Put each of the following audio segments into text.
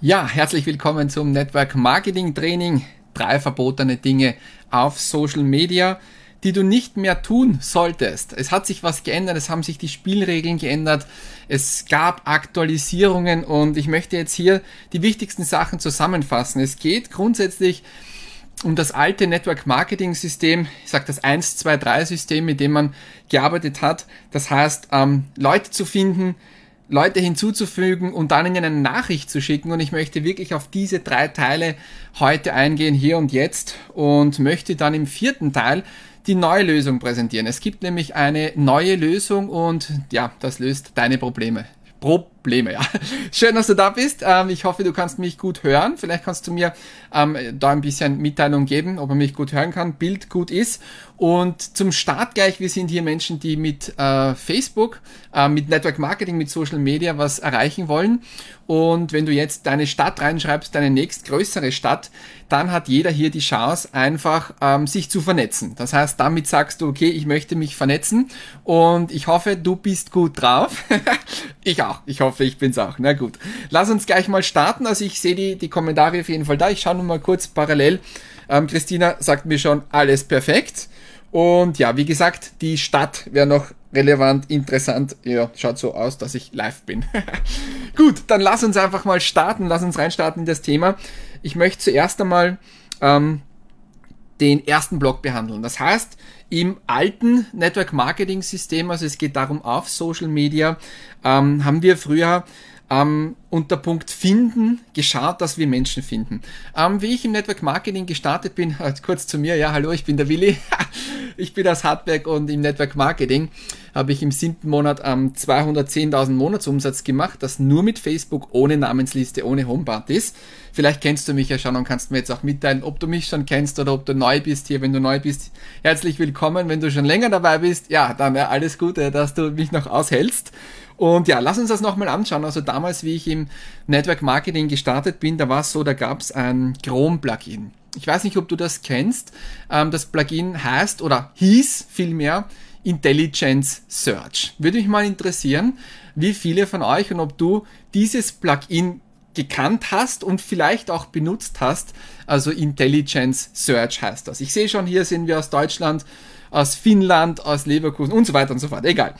Ja, herzlich willkommen zum Network Marketing Training. 3 verbotene Dinge auf Social Media, die du nicht mehr tun solltest. Es hat sich was geändert, es haben sich die Spielregeln geändert, es gab Aktualisierungen und ich möchte jetzt hier die wichtigsten Sachen zusammenfassen. Es geht grundsätzlich um das alte Network Marketing System, ich sage das 1, 2, 3 System, mit dem man gearbeitet hat. Das heißt, Leute zu finden, Leute hinzuzufügen und dann ihnen eine Nachricht zu schicken. Und ich möchte wirklich auf diese 3 Teile heute eingehen, hier und jetzt, und möchte dann im 4. Teil die neue Lösung präsentieren. Es gibt nämlich eine neue Lösung und ja, das löst deine Probleme. Ja. Schön, dass du da bist. Ich hoffe, du kannst mich gut hören. Vielleicht kannst du mir da ein bisschen Mitteilung geben, ob man mich gut hören kann, Bild gut ist. Und zum Start gleich, wir sind hier Menschen, die mit Facebook, mit Network Marketing, mit Social Media was erreichen wollen. Und wenn du jetzt deine Stadt reinschreibst, deine nächstgrößere Stadt, dann hat jeder hier die Chance, einfach sich zu vernetzen. Das heißt, damit sagst du, okay, ich möchte mich vernetzen und ich hoffe, du bist gut drauf. Ich auch. Ich hoffe, ich bin's auch. Na gut. Lass uns gleich mal starten. Also ich sehe die Kommentare auf jeden Fall da. Ich schaue nur mal kurz parallel. Christina sagt mir schon, alles perfekt. Und ja, wie gesagt, die Stadt wäre noch relevant, interessant. Ja, schaut so aus, dass ich live bin. Gut, dann lass uns einfach mal starten. Lass uns reinstarten in das Thema. Ich möchte zuerst einmal den ersten Block behandeln. Das heißt, im alten Network Marketing System, also es geht darum, auf Social Media, haben wir früher unter Punkt Finden geschaut, dass wir Menschen finden. Wie ich im Network Marketing gestartet bin, kurz zu mir, ja, hallo, ich bin der Willi, ich bin aus Hartberg und im Network Marketing habe ich im 7. Monat 210.000 Monatsumsatz gemacht, das nur mit Facebook, ohne Namensliste, ohne Homepartys. Vielleicht kennst du mich ja schon und kannst mir jetzt auch mitteilen, ob du mich schon kennst oder ob du neu bist hier. Wenn du neu bist, herzlich willkommen. Wenn du schon länger dabei bist, ja, dann alles Gute, dass du mich noch aushältst. Und ja, lass uns das nochmal anschauen. Also damals, wie ich im Network Marketing gestartet bin, da war es so, da gab es ein Chrome-Plugin. Ich weiß nicht, ob du das kennst. Das Plugin heißt oder hieß vielmehr Intelligence Search. Würde mich mal interessieren, wie viele von euch und ob du dieses Plugin gekannt hast und vielleicht auch benutzt hast. Also Intelligence Search heißt das. Ich sehe schon, hier sind wir aus Deutschland, aus Finnland, aus Leverkusen und so weiter und so fort. Egal.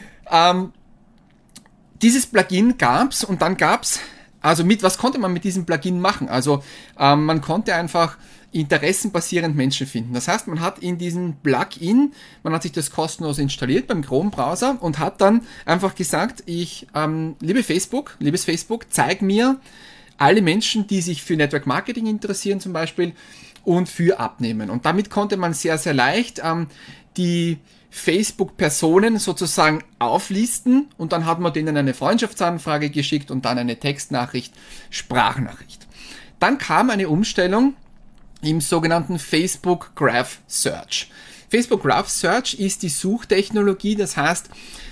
Dieses Plugin gab's und dann gab's, also was konnte man mit diesem Plugin machen? Also man konnte einfach interessenbasierend Menschen finden. Das heißt, man hat in diesem Plugin, man hat sich das kostenlos installiert beim Chrome-Browser und hat dann einfach gesagt, liebes Facebook, zeig mir alle Menschen, die sich für Network Marketing interessieren zum Beispiel und für Abnehmen. Und damit konnte man sehr, sehr leicht die Facebook-Personen sozusagen auflisten und dann hat man denen eine Freundschaftsanfrage geschickt und dann eine Textnachricht, Sprachnachricht. Dann kam eine Umstellung im sogenannten Facebook Graph Search. Facebook Graph Search ist die Suchtechnologie, das heißt,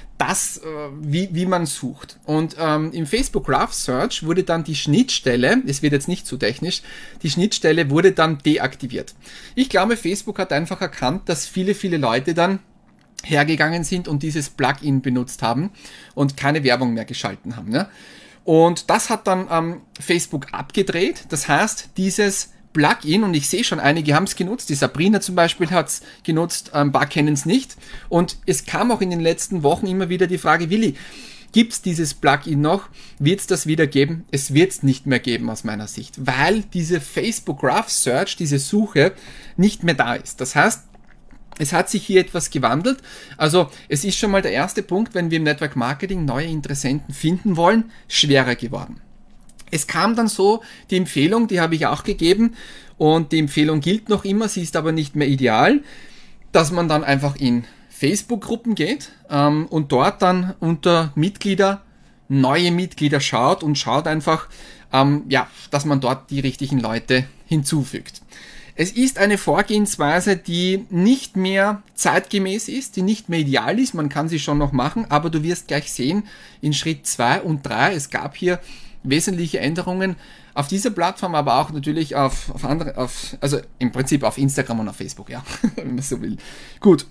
wie man sucht. Und im Facebook Graph Search wurde dann die Schnittstelle, es wird jetzt nicht zu technisch, die Schnittstelle wurde dann deaktiviert. Ich glaube, Facebook hat einfach erkannt, dass viele Leute dann hergegangen sind und dieses Plugin benutzt haben und keine Werbung mehr geschalten haben. Ne? Und das hat dann Facebook abgedreht. Das heißt, dieses Plugin, und ich sehe schon, einige haben es genutzt, die Sabrina zum Beispiel hat es genutzt, ein paar kennen es nicht. Und es kam auch in den letzten Wochen immer wieder die Frage, Willi, gibt es dieses Plugin noch? Wird es das wieder geben? Es wird es nicht mehr geben aus meiner Sicht, weil diese Facebook Graph Search, diese Suche, nicht mehr da ist. Das heißt, es hat sich hier etwas gewandelt. Also es ist schon mal der erste Punkt, wenn wir im Network Marketing neue Interessenten finden wollen, schwerer geworden. Es kam dann so die Empfehlung, die habe ich auch gegeben und die Empfehlung gilt noch immer, sie ist aber nicht mehr ideal, dass man dann einfach in Facebook-Gruppen geht und dort dann unter Mitglieder, neue Mitglieder schaut und schaut einfach, dass man dort die richtigen Leute hinzufügt. Es ist eine Vorgehensweise, die nicht mehr zeitgemäß ist, die nicht mehr ideal ist, man kann sie schon noch machen, aber du wirst gleich sehen, in Schritt 2 und 3, es gab hier wesentliche Änderungen auf dieser Plattform, aber auch natürlich auf also im Prinzip auf Instagram und auf Facebook, ja, wenn man so will. Gut.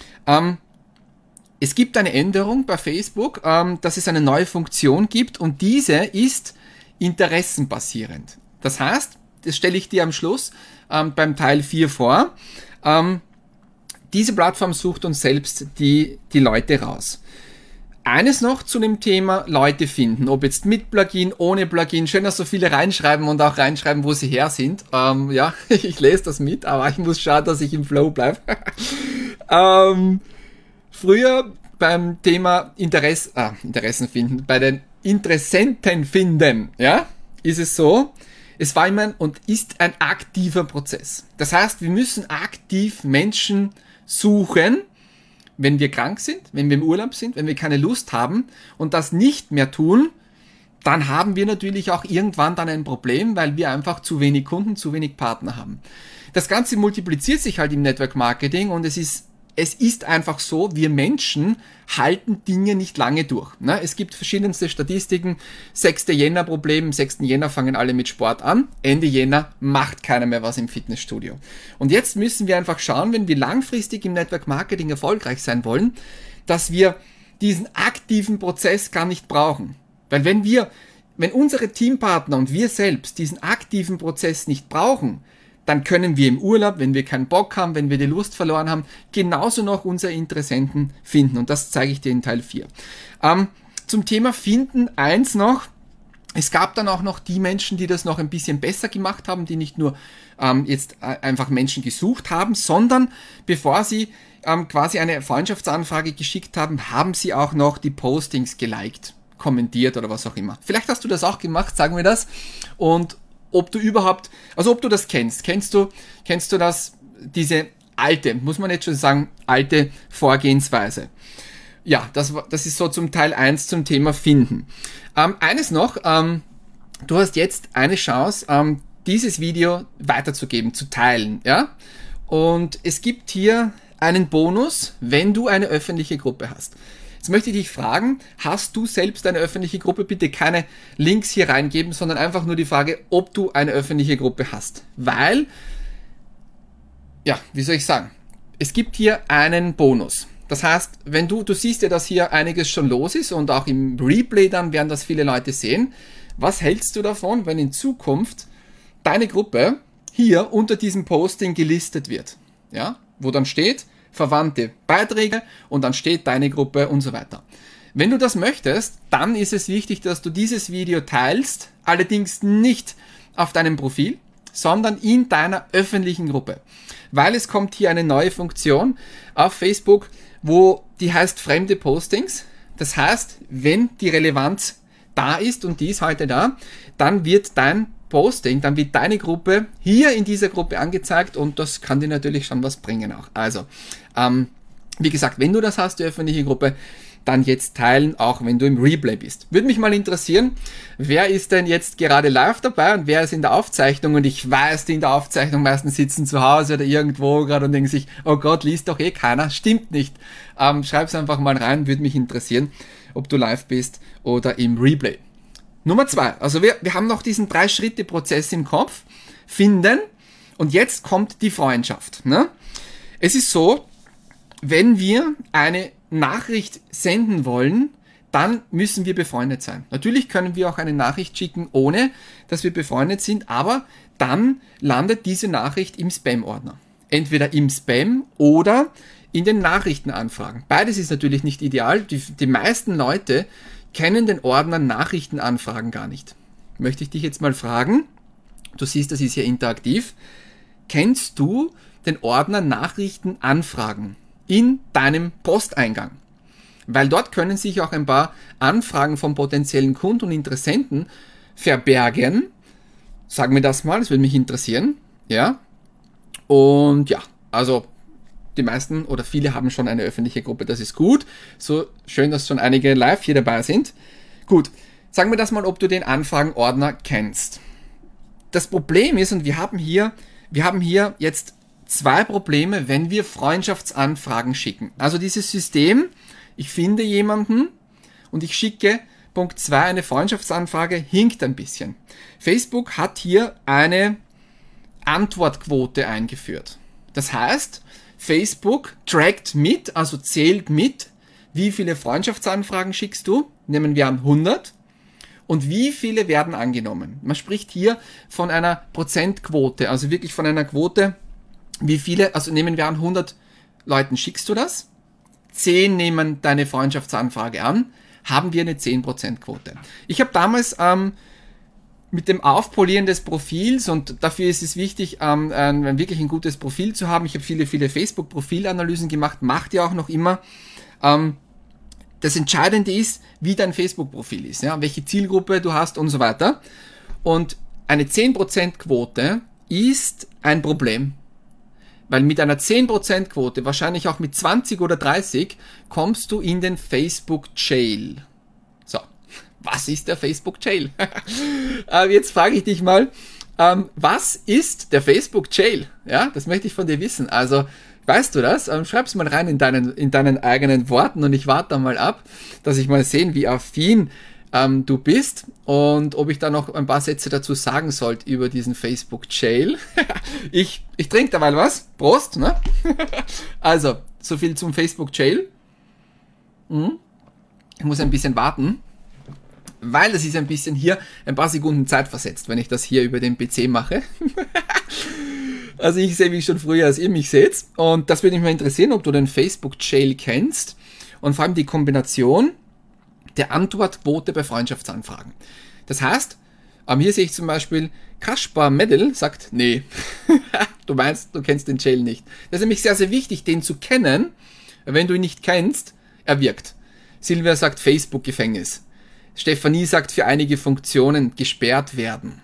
Es gibt eine Änderung bei Facebook, dass es eine neue Funktion gibt und diese ist interessenbasierend. Das heißt, das stelle ich dir am Schluss beim Teil 4 vor, diese Plattform sucht uns selbst die Leute raus. Eines noch zu dem Thema Leute finden, ob jetzt mit Plugin, ohne Plugin. Schön, dass so viele reinschreiben und auch reinschreiben, wo sie her sind. Ja, ich lese das mit, aber ich muss schauen, dass ich im Flow bleibe. Früher beim Thema Interessen finden, bei den Interessenten finden, ja, ist es so, es war immer und ist ein aktiver Prozess. Das heißt, wir müssen aktiv Menschen suchen, wenn wir krank sind, wenn wir im Urlaub sind, wenn wir keine Lust haben und das nicht mehr tun, dann haben wir natürlich auch irgendwann dann ein Problem, weil wir einfach zu wenig Kunden, zu wenig Partner haben. Das Ganze multipliziert sich halt im Network Marketing und es ist einfach so, wir Menschen halten Dinge nicht lange durch. Ne? Es gibt verschiedenste Statistiken. 6. Jänner-Problem, 6. Jänner fangen alle mit Sport an. Ende Jänner macht keiner mehr was im Fitnessstudio. Und jetzt müssen wir einfach schauen, wenn wir langfristig im Network Marketing erfolgreich sein wollen, dass wir diesen aktiven Prozess gar nicht brauchen. Weil wenn unsere Teampartner und wir selbst diesen aktiven Prozess nicht brauchen, dann können wir im Urlaub, wenn wir keinen Bock haben, wenn wir die Lust verloren haben, genauso noch unsere Interessenten finden. Und das zeige ich dir in Teil 4. Zum Thema Finden eins noch. Es gab dann auch noch die Menschen, die das noch ein bisschen besser gemacht haben, die nicht nur jetzt einfach Menschen gesucht haben, sondern bevor sie quasi eine Freundschaftsanfrage geschickt haben, haben sie auch noch die Postings geliked, kommentiert oder was auch immer. Vielleicht hast du das auch gemacht, sagen wir das. Und ob du das kennst. Kennst du das, diese alte, muss man jetzt schon sagen, alte Vorgehensweise? Ja, das ist so zum Teil 1 zum Thema Finden. Eines noch, du hast jetzt eine Chance, dieses Video weiterzugeben, zu teilen, ja? Und es gibt hier einen Bonus, wenn du eine öffentliche Gruppe hast. Jetzt möchte ich dich fragen, hast du selbst eine öffentliche Gruppe? Bitte keine Links hier reingeben, sondern einfach nur die Frage, ob du eine öffentliche Gruppe hast. Weil, ja, wie soll ich sagen, es gibt hier einen Bonus. Das heißt, wenn du siehst ja, dass hier einiges schon los ist und auch im Replay dann werden das viele Leute sehen. Was hältst du davon, wenn in Zukunft deine Gruppe hier unter diesem Posting gelistet wird? Ja, wo dann steht, verwandte Beiträge und dann steht deine Gruppe und so weiter. Wenn du das möchtest, dann ist es wichtig, dass du dieses Video teilst, allerdings nicht auf deinem Profil, sondern in deiner öffentlichen Gruppe. Weil es kommt hier eine neue Funktion auf Facebook, wo die heißt fremde Postings. Das heißt, wenn die Relevanz da ist und die ist heute da, dann wird dein Posting, dann wird deine Gruppe hier in dieser Gruppe angezeigt und das kann dir natürlich schon was bringen auch. Also, wie gesagt, wenn du das hast, die öffentliche Gruppe, dann jetzt teilen, auch wenn du im Replay bist. Würde mich mal interessieren, wer ist denn jetzt gerade live dabei und wer ist in der Aufzeichnung? Und ich weiß, die in der Aufzeichnung meistens sitzen zu Hause oder irgendwo gerade und denken sich, oh Gott, liest doch eh keiner. Stimmt nicht. Schreib's einfach mal rein, würde mich interessieren, ob du live bist oder im Replay. Nummer 2, also wir haben noch diesen 3-Schritte-Prozess im Kopf, finden und jetzt kommt die Freundschaft. Ne? Es ist so, wenn wir eine Nachricht senden wollen, dann müssen wir befreundet sein. Natürlich können wir auch eine Nachricht schicken, ohne dass wir befreundet sind, aber dann landet diese Nachricht im Spam-Ordner. Entweder im Spam oder in den Nachrichtenanfragen. Beides ist natürlich nicht ideal. Die meisten Leute kennen den Ordner Nachrichtenanfragen gar nicht. Möchte ich dich jetzt mal fragen, du siehst, das ist hier interaktiv, kennst du den Ordner Nachrichtenanfragen in deinem Posteingang? Weil dort können sich auch ein paar Anfragen von potenziellen Kunden und Interessenten verbergen. Sag mir das mal, das würde mich interessieren. Ja. Und ja, also die meisten oder viele haben schon eine öffentliche Gruppe, das ist gut. So schön, dass schon einige live hier dabei sind. Gut, sag mir das mal, ob du den Anfragenordner kennst. Das Problem ist, und wir haben hier jetzt 2 Probleme, wenn wir Freundschaftsanfragen schicken. Also dieses System, ich finde jemanden und ich schicke Punkt 2 eine Freundschaftsanfrage, hinkt ein bisschen. Facebook hat hier eine Antwortquote eingeführt. Das heißt, Facebook trackt mit, also zählt mit, wie viele Freundschaftsanfragen schickst du. Nehmen wir an 100. und wie viele werden angenommen. Man spricht hier von einer Prozentquote, also wirklich von einer Quote, wie viele, also nehmen wir an, 100 Leuten schickst du das, 10 nehmen deine Freundschaftsanfrage an, haben wir eine 10% Quote. Ich habe damals mit dem Aufpolieren des Profils, und dafür ist es wichtig, wirklich ein gutes Profil zu haben. Ich habe viele Facebook-Profilanalysen gemacht, macht ja auch noch immer. Das Entscheidende ist, wie dein Facebook-Profil ist, ja, welche Zielgruppe du hast und so weiter. Und eine 10% Quote ist ein Problem. Weil mit einer 10% Quote, wahrscheinlich auch mit 20 oder 30, kommst du in den Facebook-Jail. So, was ist der Facebook-Jail? Jetzt frage ich dich mal, was ist der Facebook-Jail? Ja, das möchte ich von dir wissen. Also, weißt du das? Schreib's mal rein in deinen eigenen Worten und ich warte mal ab, dass ich mal sehen, wie affin du bist und ob ich da noch ein paar Sätze dazu sagen sollte über diesen Facebook-Jail. Ich trinke dabei was. Prost, ne? Also, so viel zum Facebook-Jail. Ich muss ein bisschen warten, weil das ist ein bisschen hier ein paar Sekunden Zeit versetzt, wenn ich das hier über den PC mache. Also ich sehe mich schon früher, als ihr mich seht. Und das würde mich mal interessieren, ob du den Facebook-Jail kennst und vor allem die Kombination der Antwortquote bei Freundschaftsanfragen. Das heißt, hier sehe ich zum Beispiel, Kaspar Medel sagt, nee, du meinst, du kennst den Jail nicht. Das ist nämlich sehr, sehr wichtig, den zu kennen. Wenn du ihn nicht kennst, er wirkt. Silvia sagt Facebook-Gefängnis. Stefanie sagt, für einige Funktionen gesperrt werden.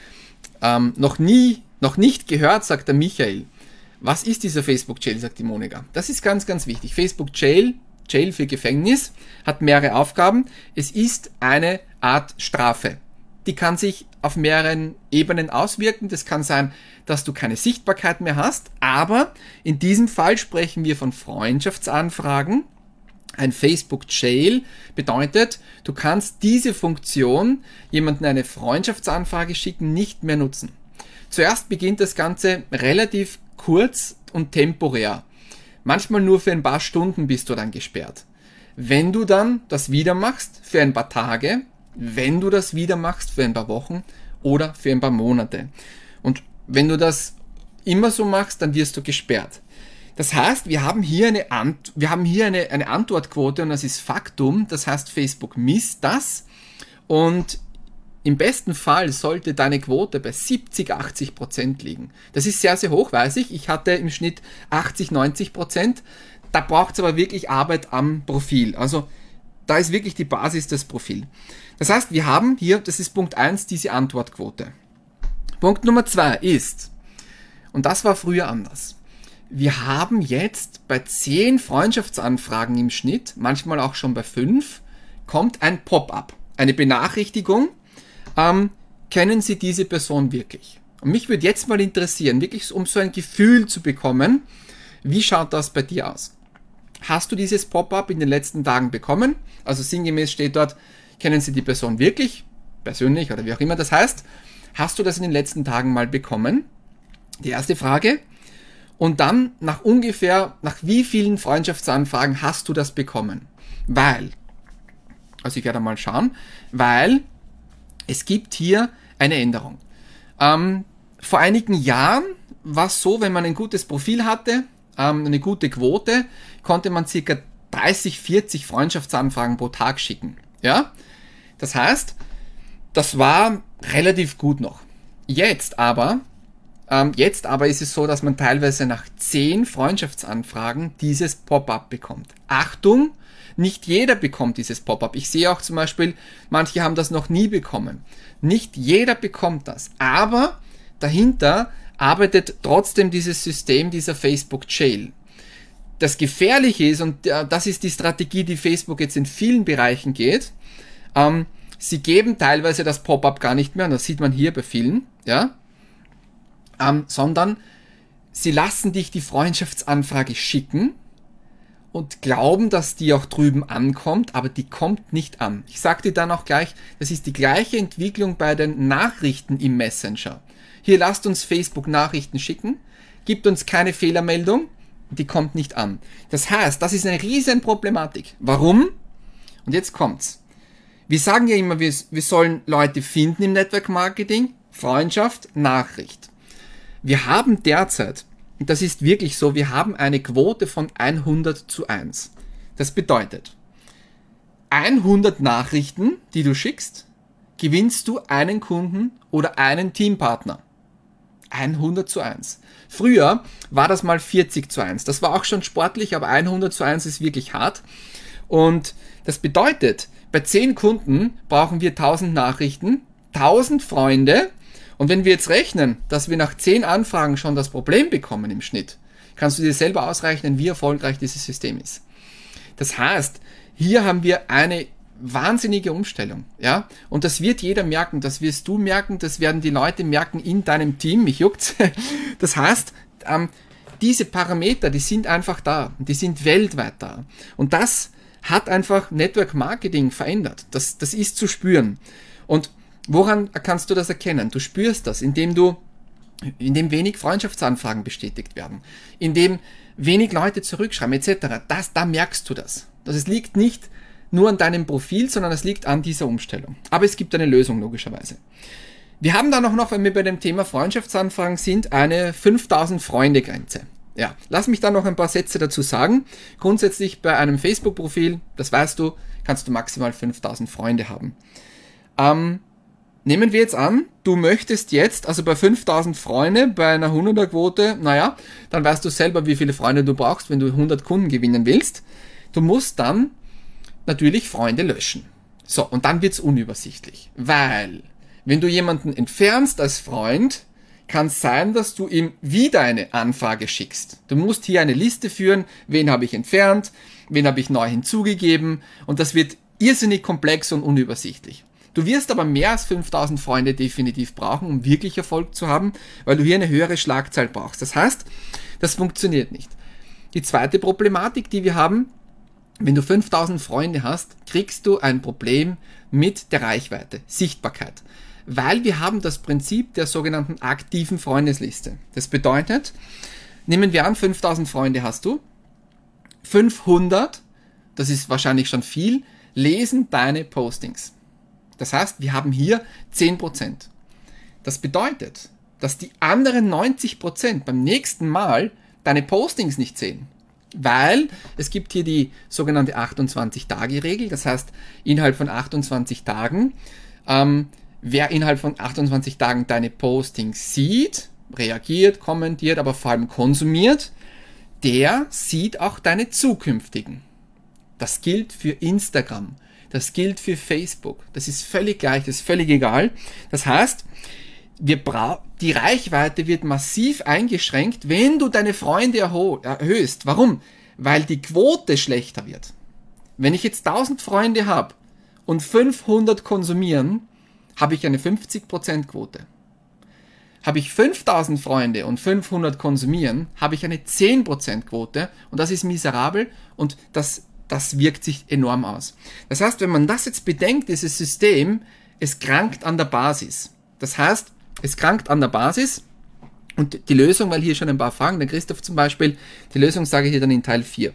Noch nicht gehört, sagt der Michael. Was ist dieser Facebook-Jail, sagt die Monika. Das ist ganz, ganz wichtig. Facebook-Jail, Jail für Gefängnis, hat mehrere Aufgaben. Es ist eine Art Strafe. Die kann sich auf mehreren Ebenen auswirken. Das kann sein, dass du keine Sichtbarkeit mehr hast, aber in diesem Fall sprechen wir von Freundschaftsanfragen. Ein Facebook-Jail bedeutet, du kannst diese Funktion, jemandem eine Freundschaftsanfrage schicken, nicht mehr nutzen. Zuerst beginnt das Ganze relativ kurz und temporär. Manchmal nur für ein paar Stunden bist du dann gesperrt. Wenn du dann das wieder machst, für ein paar Tage, wenn du das wieder machst, für ein paar Wochen oder für ein paar Monate. Und wenn du das immer so machst, dann wirst du gesperrt. Das heißt, wir haben hier eine Antwortquote und das ist Faktum. Das heißt, Facebook misst das und im besten Fall sollte deine Quote bei 70-80% liegen. Das ist sehr, sehr hoch, weiß ich. Ich hatte im Schnitt 80-90%. Da braucht es aber wirklich Arbeit am Profil. Also da ist wirklich die Basis das Profil. Das heißt, wir haben hier, das ist Punkt 1, diese Antwortquote. Punkt Nummer 2 ist, und das war früher anders, wir haben jetzt bei 10 Freundschaftsanfragen im Schnitt, manchmal auch schon bei 5, kommt ein Pop-up, eine Benachrichtigung, kennen Sie diese Person wirklich? Und mich würde jetzt mal interessieren, wirklich um so ein Gefühl zu bekommen, wie schaut das bei dir aus? Hast du dieses Pop-up in den letzten Tagen bekommen? Also sinngemäß steht dort, kennen Sie die Person wirklich? Persönlich oder wie auch immer das heißt. Hast du das in den letzten Tagen mal bekommen? Die erste Frage. Und dann nach wie vielen Freundschaftsanfragen hast du das bekommen? Also ich werde mal schauen, weil es gibt hier eine Änderung. Vor einigen Jahren war es so, wenn man ein gutes Profil hatte, eine gute Quote, konnte man ca. 30-40 Freundschaftsanfragen pro Tag schicken. Ja? Das heißt, das war relativ gut noch. Jetzt aber ist es so, dass man teilweise nach 10 Freundschaftsanfragen dieses Pop-up bekommt. Achtung! Nicht jeder bekommt dieses Pop-up. Ich sehe auch zum Beispiel, manche haben das noch nie bekommen. Nicht jeder bekommt das. Aber dahinter arbeitet trotzdem dieses System, dieser Facebook-Jail. Das Gefährliche ist, und das ist die Strategie, die Facebook jetzt in vielen Bereichen geht, sie geben teilweise das Pop-up gar nicht mehr, und das sieht man hier bei vielen, ja, sondern sie lassen dich die Freundschaftsanfrage schicken, und glauben, dass die auch drüben ankommt, aber die kommt nicht an. Ich sage dir dann auch gleich, das ist die gleiche Entwicklung bei den Nachrichten im Messenger. Hier lasst uns Facebook Nachrichten schicken, gibt uns keine Fehlermeldung, die kommt nicht an. Das heißt, das ist eine riesen Problematik. Warum? Und jetzt kommt's. Wir sagen ja immer, wir sollen Leute finden im Network Marketing, Freundschaft, Nachricht. Wir haben derzeit, und das ist wirklich so, wir haben eine Quote von 100:1. Das bedeutet, 100 Nachrichten, die du schickst, gewinnst du einen Kunden oder einen Teampartner. 100:1. Früher war das mal 40:1. Das war auch schon sportlich, aber 100:1 ist wirklich hart. Und das bedeutet, bei 10 Kunden brauchen wir 1000 Nachrichten, 1000 Freunde. Und wenn wir jetzt rechnen, dass wir nach 10 Anfragen schon das Problem bekommen im Schnitt, kannst du dir selber ausrechnen, wie erfolgreich dieses System ist. Das heißt, hier haben wir eine wahnsinnige Umstellung, ja, und das wird jeder merken, das wirst du merken, das werden die Leute merken in deinem Team, mich juckt's. Das heißt, diese Parameter, die sind einfach da, die sind weltweit da und das hat einfach Network Marketing verändert, das ist zu spüren. Und woran kannst du das erkennen? Du spürst das, indem wenig Freundschaftsanfragen bestätigt werden, indem wenig Leute zurückschreiben etc. Da merkst du das. Das liegt nicht nur an deinem Profil, sondern es liegt an dieser Umstellung. Aber es gibt eine Lösung, logischerweise. Wir haben dann auch noch, wenn wir bei dem Thema Freundschaftsanfragen sind, eine 5000 Freunde-Grenze. Ja, lass mich dann noch ein paar Sätze dazu sagen. Grundsätzlich bei einem Facebook-Profil, das weißt du, kannst du maximal 5000 Freunde haben. Nehmen wir jetzt an, du möchtest jetzt, also bei 5000 Freunde, bei einer 100er-Quote, dann weißt du selber, wie viele Freunde du brauchst, wenn du 100 Kunden gewinnen willst. Du musst dann natürlich Freunde löschen. So, und dann wird's unübersichtlich, weil wenn du jemanden entfernst als Freund, kann es sein, dass du ihm wieder eine Anfrage schickst. Du musst hier eine Liste führen, wen habe ich entfernt, wen habe ich neu hinzugegeben und das wird irrsinnig komplex und unübersichtlich. Du wirst aber mehr als 5000 Freunde definitiv brauchen, um wirklich Erfolg zu haben, weil du hier eine höhere Schlagzahl brauchst. Das heißt, das funktioniert nicht. Die zweite Problematik, die wir haben, wenn du 5000 Freunde hast, kriegst du ein Problem mit der Reichweite, Sichtbarkeit. Weil wir haben das Prinzip der sogenannten aktiven Freundesliste. Das bedeutet, nehmen wir an, 5000 Freunde hast du, 500, das ist wahrscheinlich schon viel, lesen deine Postings. Das heißt, wir haben hier 10%. Das bedeutet, dass die anderen 90% beim nächsten Mal deine Postings nicht sehen. Weil es gibt hier die sogenannte 28-Tage-Regel, das heißt, innerhalb von 28 Tagen, wer innerhalb von 28 Tagen deine Postings sieht, reagiert, kommentiert, aber vor allem konsumiert, der sieht auch deine zukünftigen. Das gilt für Instagram, das gilt für Facebook, das ist völlig gleich, das ist völlig egal. Das heißt, die Reichweite wird massiv eingeschränkt, wenn du deine Freunde erhöhst. Warum? Weil die Quote schlechter wird. Wenn ich jetzt 1000 Freunde habe und 500 konsumieren, habe ich eine 50% Quote. Habe ich 5000 Freunde und 500 konsumieren, habe ich eine 10% Quote und das ist miserabel und das wirkt sich enorm aus. Das heißt, wenn man das jetzt bedenkt, dieses System, es krankt an der Basis. Das heißt, es krankt an der Basis und die Lösung, weil hier schon ein paar Fragen, der Christoph zum Beispiel, die Lösung sage ich hier dann in Teil 4.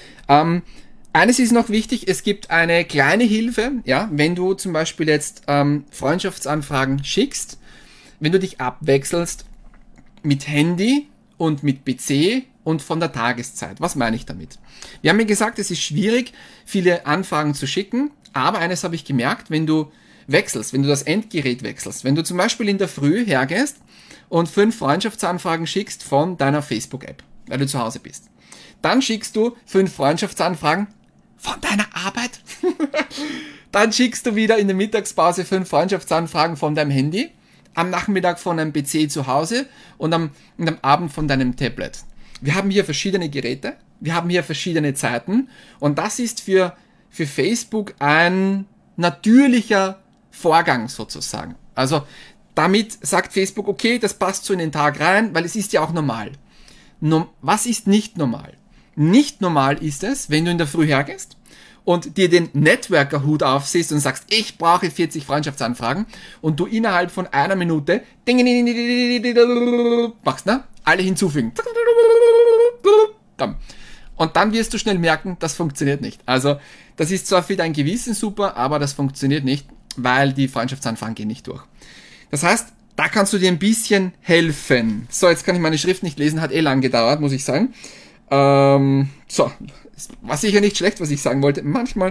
Eines ist noch wichtig, es gibt eine kleine Hilfe, ja, wenn du zum Beispiel jetzt Freundschaftsanfragen schickst, wenn du dich abwechselst mit Handy und mit PC und von der Tageszeit. Was meine ich damit? Wir haben ja gesagt, es ist schwierig, viele Anfragen zu schicken, aber eines habe ich gemerkt, wenn du wechselst, wenn du das Endgerät wechselst, wenn du zum Beispiel in der Früh hergehst und 5 Freundschaftsanfragen schickst von deiner Facebook-App, weil du zu Hause bist, dann schickst du 5 Freundschaftsanfragen von deiner Arbeit, dann schickst du wieder in der Mittagspause 5 Freundschaftsanfragen von deinem Handy, am Nachmittag von einem PC zu Hause und am Abend von deinem Tablet. Wir haben hier verschiedene Geräte, wir haben hier verschiedene Zeiten und das ist für Facebook ein natürlicher Vorgang sozusagen. Also damit sagt Facebook, okay, das passt so in den Tag rein, weil es ist ja auch normal. Was ist nicht normal? Nicht normal ist es, wenn du in der Früh hergehst und dir den Networker-Hut aufsiehst und sagst, ich brauche 40 Freundschaftsanfragen und du innerhalb von einer Minute machst, ne? Alle hinzufügen. Und dann wirst du schnell merken, das funktioniert nicht. Also das ist zwar für dein Gewissen super, aber das funktioniert nicht, weil die Freundschaftsanfragen gehen nicht durch. Das heißt, da kannst du dir ein bisschen helfen. So, jetzt kann ich meine Schrift nicht lesen, hat lang gedauert, muss ich sagen. So, war sicher nicht schlecht, was ich sagen wollte. Manchmal,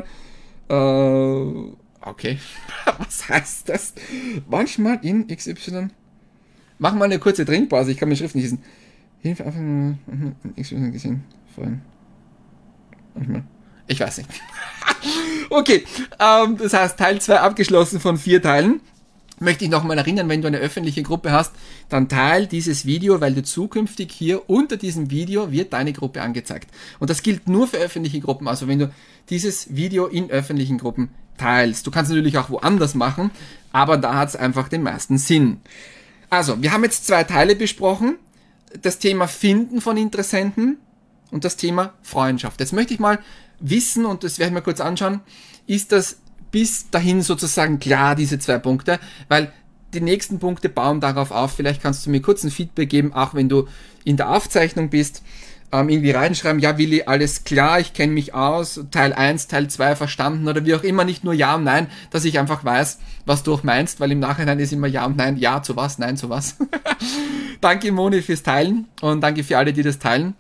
okay, was heißt das? Manchmal in XY. Mach mal eine kurze Trinkpause, ich kann meine Schrift nicht lesen. Hilfe einfach in XY gesehen. Vorhin. Manchmal. Ich weiß nicht. Okay, das heißt Teil 2 abgeschlossen von 4 Teilen. Möchte ich nochmal erinnern, wenn du eine öffentliche Gruppe hast, dann teil dieses Video, weil du zukünftig hier unter diesem Video wird deine Gruppe angezeigt. Und das gilt nur für öffentliche Gruppen, also wenn du dieses Video in öffentlichen Gruppen teilst. Du kannst natürlich auch woanders machen, aber da hat es einfach den meisten Sinn. Also, wir haben jetzt 2 Teile besprochen. Das Thema Finden von Interessenten und das Thema Freundschaft. Jetzt möchte ich mal wissen, und das werde ich mir kurz anschauen, ist das bis dahin sozusagen klar, diese 2 Punkte, weil die nächsten Punkte bauen darauf auf. Vielleicht kannst du mir kurz ein Feedback geben, auch wenn du in der Aufzeichnung bist, irgendwie reinschreiben, ja Willi, alles klar, ich kenne mich aus, Teil 1, Teil 2 verstanden oder wie auch immer, nicht nur Ja und Nein, dass ich einfach weiß, was du auch meinst, weil im Nachhinein ist immer Ja und Nein, Ja zu was, Nein zu was. Danke Moni fürs Teilen und danke für alle, die das teilen.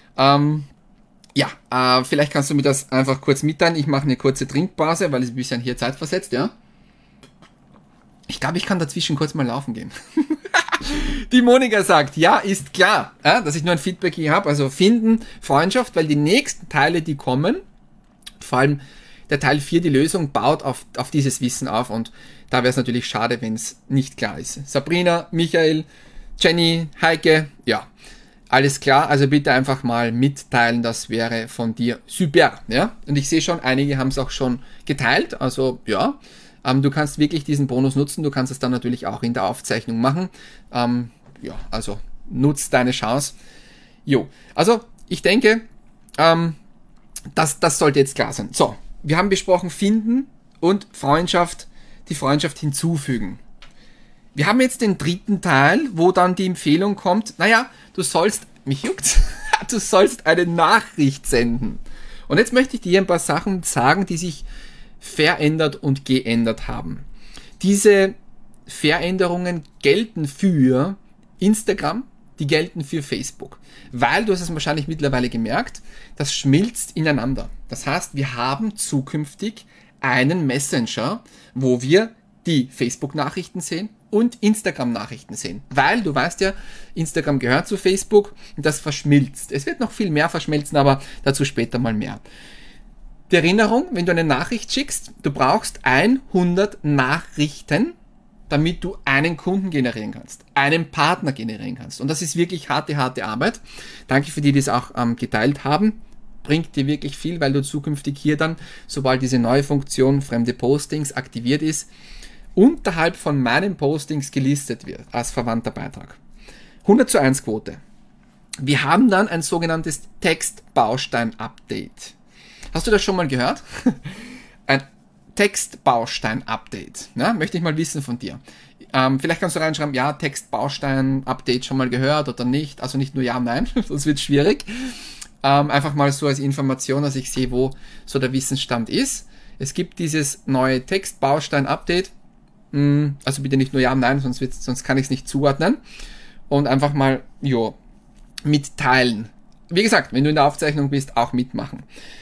Vielleicht kannst du mir das einfach kurz mitteilen. Ich mache eine kurze Trinkpause, weil es ein bisschen hier Zeit versetzt, ja. Ich glaube, ich kann dazwischen kurz mal laufen gehen. Die Monika sagt, ja, ist klar, dass ich nur ein Feedback hier habe. Also finden, Freundschaft, weil die nächsten Teile, die kommen, vor allem der Teil 4, die Lösung, baut auf dieses Wissen auf. Und da wäre es natürlich schade, wenn es nicht klar ist. Sabrina, Michael, Jenny, Heike, ja. Alles klar, also bitte einfach mal mitteilen, das wäre von dir super, ja. Und ich sehe schon, einige haben es auch schon geteilt, also ja, du kannst wirklich diesen Bonus nutzen, du kannst es dann natürlich auch in der Aufzeichnung machen, also nutzt deine Chance. Jo, also ich denke, das sollte jetzt klar sein. So, wir haben besprochen finden und Freundschaft, die Freundschaft hinzufügen. Wir haben jetzt den 3. Teil, wo dann die Empfehlung kommt, naja, du sollst eine Nachricht senden. Und jetzt möchte ich dir ein paar Sachen sagen, die sich verändert und geändert haben. Diese Veränderungen gelten für Instagram, die gelten für Facebook. Weil, du hast es wahrscheinlich mittlerweile gemerkt, das schmilzt ineinander. Das heißt, wir haben zukünftig einen Messenger, wo wir die Facebook-Nachrichten sehen und Instagram-Nachrichten sehen. Weil, du weißt ja, Instagram gehört zu Facebook und das verschmilzt. Es wird noch viel mehr verschmelzen, aber dazu später mal mehr. Die Erinnerung, wenn du eine Nachricht schickst, du brauchst 100 Nachrichten, damit du einen Kunden generieren kannst, einen Partner generieren kannst. Und das ist wirklich harte Arbeit. Danke für die, die es auch geteilt haben. Bringt dir wirklich viel, weil du zukünftig hier dann, sobald diese neue Funktion fremde Postings aktiviert ist, unterhalb von meinen Postings gelistet wird als verwandter Beitrag. 100:1 Quote. Wir haben dann ein sogenanntes Textbaustein-Update. Hast du das schon mal gehört? Ein Textbaustein-Update. Ja, möchte ich mal wissen von dir. Vielleicht kannst du reinschreiben, ja, Textbaustein-Update schon mal gehört oder nicht. Also nicht nur ja, nein, sonst wird es schwierig. Einfach mal so als Information, dass ich sehe, wo so der Wissensstand ist. Es gibt dieses neue Textbaustein-Update. Also bitte nicht nur ja, nein, sonst kann ich es nicht zuordnen. Und einfach mal, mitteilen. Wie gesagt, wenn du in der Aufzeichnung bist, auch mitmachen.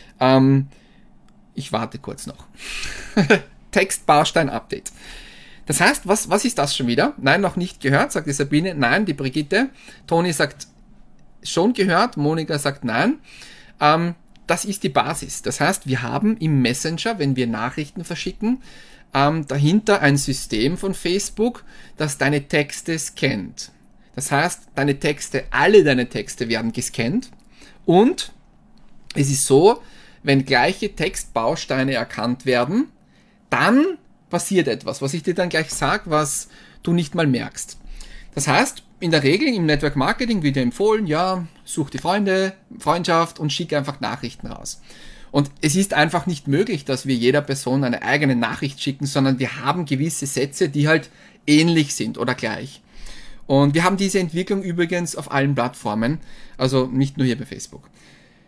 Ich warte kurz noch. Textbaustein-Update. Das heißt, was ist das schon wieder? Nein, noch nicht gehört, sagt die Sabine. Nein, die Brigitte. Toni sagt schon gehört, Monika sagt nein. Das ist die Basis. Das heißt, wir haben im Messenger, wenn wir Nachrichten verschicken, dahinter ein System von Facebook, das deine Texte scannt. Das heißt, alle deine Texte werden gescannt und es ist so, wenn gleiche Textbausteine erkannt werden, dann passiert etwas, was ich dir dann gleich sage, was du nicht mal merkst. Das heißt, in der Regel im Network Marketing wird dir empfohlen, ja, such die Freundschaft und schick einfach Nachrichten raus. Und es ist einfach nicht möglich, dass wir jeder Person eine eigene Nachricht schicken, sondern wir haben gewisse Sätze, die halt ähnlich sind oder gleich. Und wir haben diese Entwicklung übrigens auf allen Plattformen, also nicht nur hier bei Facebook.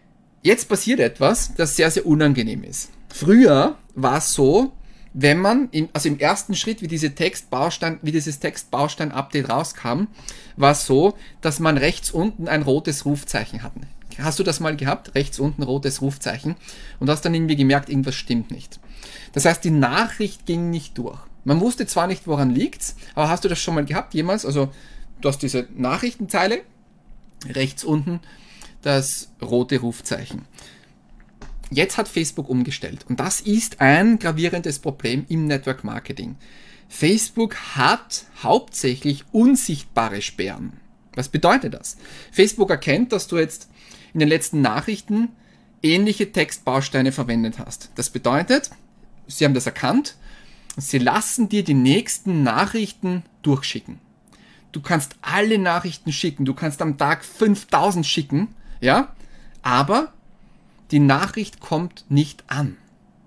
Jetzt passiert etwas, das sehr, sehr unangenehm ist. Früher war es so, wenn man, im ersten Schritt, wie dieses Textbaustein-Update rauskam, war es so, dass man rechts unten ein rotes Rufzeichen hatte. Hast du das mal gehabt? Rechts unten rotes Rufzeichen. Und hast dann irgendwie gemerkt, irgendwas stimmt nicht. Das heißt, die Nachricht ging nicht durch. Man wusste zwar nicht, woran liegt's, aber hast du das schon mal gehabt jemals? Also, du hast diese Nachrichtenzeile, rechts unten das rote Rufzeichen. Jetzt hat Facebook umgestellt und das ist ein gravierendes Problem im Network Marketing. Facebook hat hauptsächlich unsichtbare Sperren. Was bedeutet das? Facebook erkennt, dass du jetzt in den letzten Nachrichten ähnliche Textbausteine verwendet hast. Das bedeutet, sie haben das erkannt, sie lassen dir die nächsten Nachrichten durchschicken. Du kannst alle Nachrichten schicken, du kannst am Tag 5000 schicken, ja, aber die Nachricht kommt nicht an.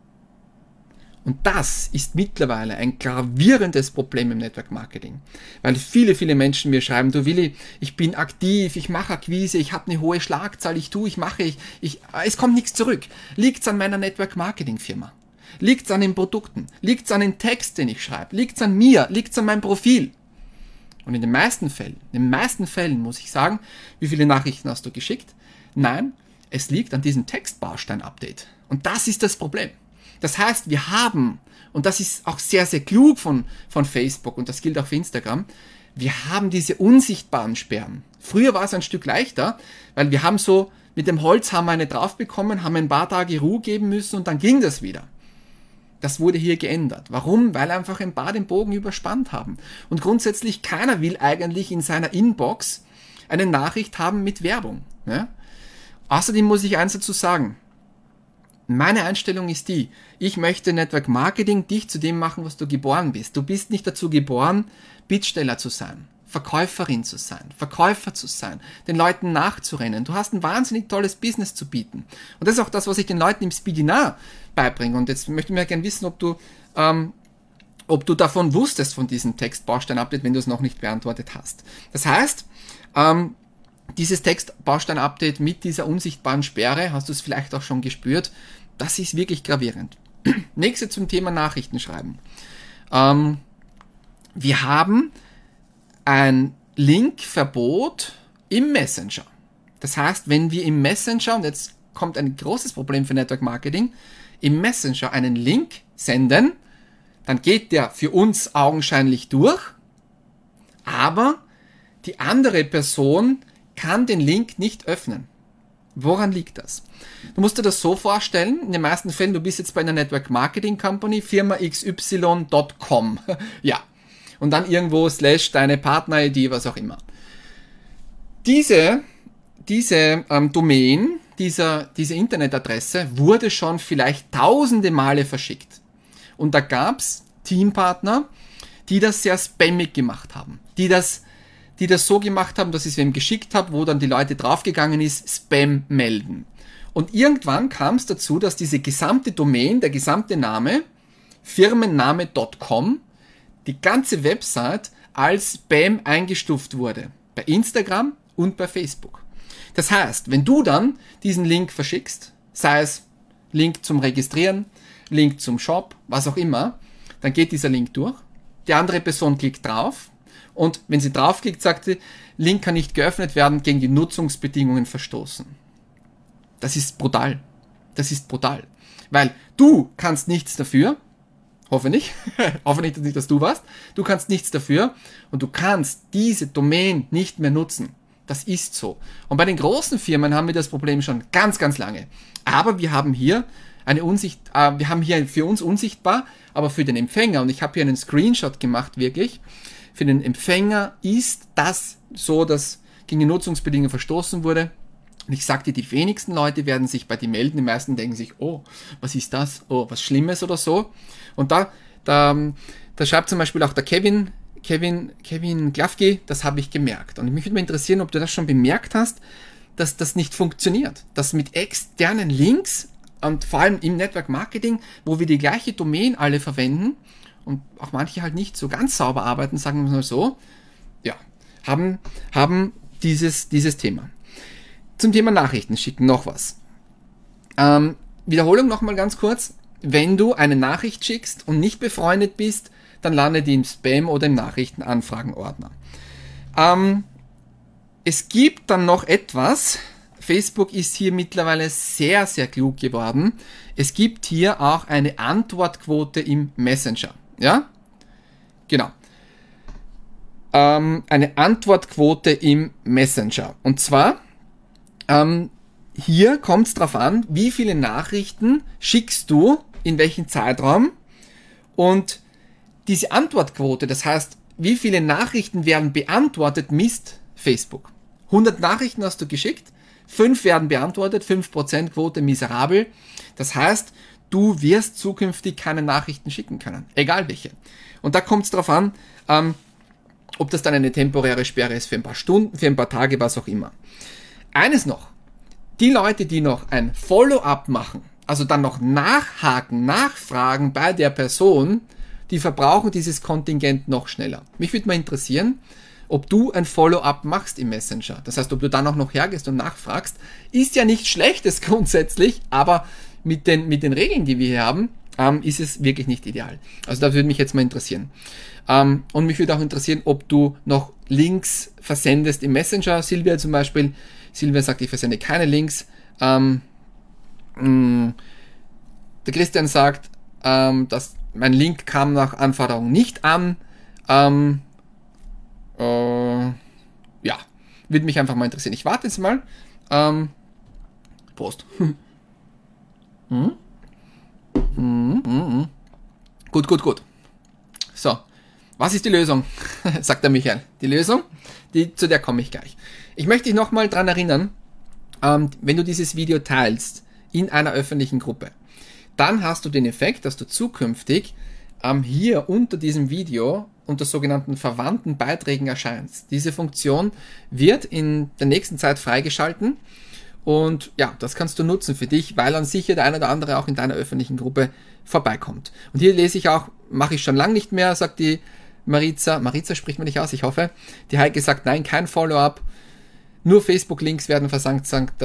Und das ist mittlerweile ein gravierendes Problem im Network Marketing. Weil viele, viele Menschen mir schreiben, du Willi, ich bin aktiv, ich mache Akquise, ich habe eine hohe Schlagzahl, ich mache, es kommt nichts zurück. Liegt's an meiner Network Marketing Firma? Liegt's an den Produkten? Liegt's an den Text, den ich schreibe? Liegt's an mir? Liegt's an meinem Profil? Und in den meisten Fällen muss ich sagen, wie viele Nachrichten hast du geschickt? Nein, es liegt an diesem Textbaustein-Update. Und das ist das Problem. Das heißt, wir haben, und das ist auch sehr, sehr klug von Facebook, und das gilt auch für Instagram, wir haben diese unsichtbaren Sperren. Früher war es ein Stück leichter, weil wir haben so mit dem Holzhammer eine drauf bekommen, haben ein paar Tage Ruhe geben müssen und dann ging das wieder. Das wurde hier geändert. Warum? Weil einfach ein paar den Bogen überspannt haben. Und grundsätzlich keiner will eigentlich in seiner Inbox eine Nachricht haben mit Werbung. Ja? Außerdem muss ich eins dazu sagen. Meine Einstellung ist die, ich möchte Network Marketing dich zu dem machen, was du geboren bist. Du bist nicht dazu geboren, Bittsteller zu sein, Verkäuferin zu sein, Verkäufer zu sein, den Leuten nachzurennen. Du hast ein wahnsinnig tolles Business zu bieten. Und das ist auch das, was ich den Leuten im Speedinar beibringe. Und jetzt möchte ich mir gerne wissen, ob du davon wusstest, von diesem Textbaustein-Update, wenn du es noch nicht beantwortet hast. Das heißt, dieses Textbaustein-Update mit dieser unsichtbaren Sperre, hast du es vielleicht auch schon gespürt, das ist wirklich gravierend. Nächste zum Thema Nachrichtenschreiben. Wir haben ein Linkverbot im Messenger. Das heißt, wenn wir im Messenger, und jetzt kommt ein großes Problem für Network Marketing, im Messenger einen Link senden, dann geht der für uns augenscheinlich durch, aber die andere Person kann den Link nicht öffnen. Woran liegt das? Du musst dir das so vorstellen, in den meisten Fällen, du bist jetzt bei einer Network Marketing Company, Firma xy.com, ja, und dann irgendwo / deine Partner-ID, was auch immer. Diese Domain, diese Internetadresse wurde schon vielleicht tausende Male verschickt. Und da gab es Teampartner, die das sehr spammig gemacht haben, die das so gemacht haben, dass ich es wem geschickt habe, wo dann die Leute draufgegangen ist, Spam melden. Und irgendwann kam es dazu, dass diese gesamte Domain, der gesamte Name, firmenname.com, die ganze Website als Spam eingestuft wurde. Bei Instagram und bei Facebook. Das heißt, wenn du dann diesen Link verschickst, sei es Link zum Registrieren, Link zum Shop, was auch immer, dann geht dieser Link durch. Die andere Person klickt drauf. Und wenn sie draufklickt, sagt sie, Link kann nicht geöffnet werden, gegen die Nutzungsbedingungen verstoßen. Das ist brutal. Das ist brutal. Weil du kannst nichts dafür, hoffe nicht, hoffe nicht, dass du warst, du kannst nichts dafür und du kannst diese Domain nicht mehr nutzen. Das ist so. Und bei den großen Firmen haben wir das Problem schon ganz, ganz lange. Aber wir haben hier wir haben hier für uns unsichtbar, aber für den Empfänger, und ich habe hier einen Screenshot gemacht, wirklich, für den Empfänger ist das so, dass gegen die Nutzungsbedingungen verstoßen wurde. Und ich sagte, die wenigsten Leute werden sich bei dir melden. Die meisten denken sich, oh, was ist das? Oh, was Schlimmes oder so. Und da schreibt zum Beispiel auch der Kevin Glafke, das habe ich gemerkt. Und mich würde mal interessieren, ob du das schon bemerkt hast, dass das nicht funktioniert. Dass mit externen Links und vor allem im Network Marketing, wo wir die gleiche Domain alle verwenden, und auch manche halt nicht so ganz sauber arbeiten, sagen wir mal so, ja, haben dieses Thema. Zum Thema Nachrichten schicken noch was. Wiederholung nochmal ganz kurz. Wenn du eine Nachricht schickst und nicht befreundet bist, dann landet die im Spam oder im Nachrichtenanfragenordner. Es gibt dann noch etwas. Facebook ist hier mittlerweile sehr, sehr klug geworden. Es gibt hier auch eine Antwortquote im Messenger. Ja? Genau. Eine Antwortquote im Messenger. Und zwar, hier kommt es darauf an, wie viele Nachrichten schickst du, in welchem Zeitraum. Und diese Antwortquote, das heißt, wie viele Nachrichten werden beantwortet, misst Facebook. 100 Nachrichten hast du geschickt, 5 werden beantwortet, 5% Quote miserabel. Das heißt, du wirst zukünftig keine Nachrichten schicken können, egal welche. Und da kommt es darauf an, ob das dann eine temporäre Sperre ist für ein paar Stunden, für ein paar Tage, was auch immer. Eines noch, die Leute, die noch ein Follow-up machen, also dann noch nachhaken, nachfragen bei der Person, die verbrauchen dieses Kontingent noch schneller. Mich würde mal interessieren, ob du ein Follow-up machst im Messenger. Das heißt, ob du dann auch noch hergehst und nachfragst, ist ja nichts Schlechtes grundsätzlich, aber mit den Regeln, die wir hier haben, ist es wirklich nicht ideal. Also da würde mich jetzt mal interessieren. Und mich würde auch interessieren, ob du noch Links versendest im Messenger. Silvia zum Beispiel. Silvia sagt, ich versende keine Links. Der Christian sagt, dass mein Link kam nach Anforderung nicht an. Ja, würde mich einfach mal interessieren. Ich warte jetzt mal. Prost. Gut. So, was ist die Lösung? Sagt der Michael. Die Lösung, zu der komme ich gleich. Ich möchte dich nochmal dran erinnern, wenn du dieses Video teilst in einer öffentlichen Gruppe, dann hast du den Effekt, dass du zukünftig hier unter diesem Video unter sogenannten verwandten Beiträgen erscheinst. Diese Funktion wird in der nächsten Zeit freigeschalten und ja, das kannst du nutzen für dich, weil dann sicher der eine oder andere auch in deiner öffentlichen Gruppe vorbeikommt. Und hier lese ich auch, mache ich schon lange nicht mehr, sagt die Maritza spricht man nicht aus, ich hoffe. Die Heike sagt, nein, kein Follow-up, nur Facebook-Links werden versandt, sagt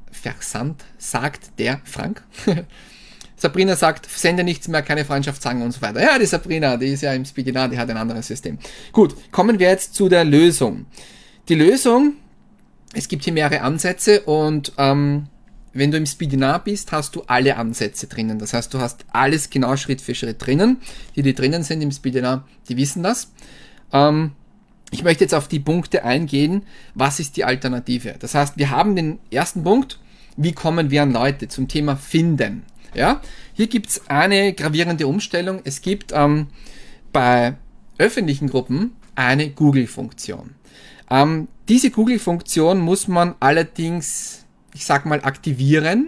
der Frank. Sabrina sagt, sende nichts mehr, keine Freundschaftszangen und so weiter. Ja, die Sabrina, die ist ja im Speedinar, die hat ein anderes System. Gut, kommen wir jetzt zu der Lösung. Die Lösung, es gibt hier mehrere Ansätze und wenn du im Speedinar bist, hast du alle Ansätze drinnen. Das heißt, du hast alles genau Schritt für Schritt drinnen. Die drinnen sind im Speedinar, die wissen das. Ich möchte jetzt auf die Punkte eingehen, was ist die Alternative. Das heißt, wir haben den ersten Punkt, wie kommen wir an Leute zum Thema Finden. Ja, hier gibt es eine gravierende Umstellung. Es gibt bei öffentlichen Gruppen eine Google-Funktion. Diese Google-Funktion muss man allerdings, ich sag mal, aktivieren,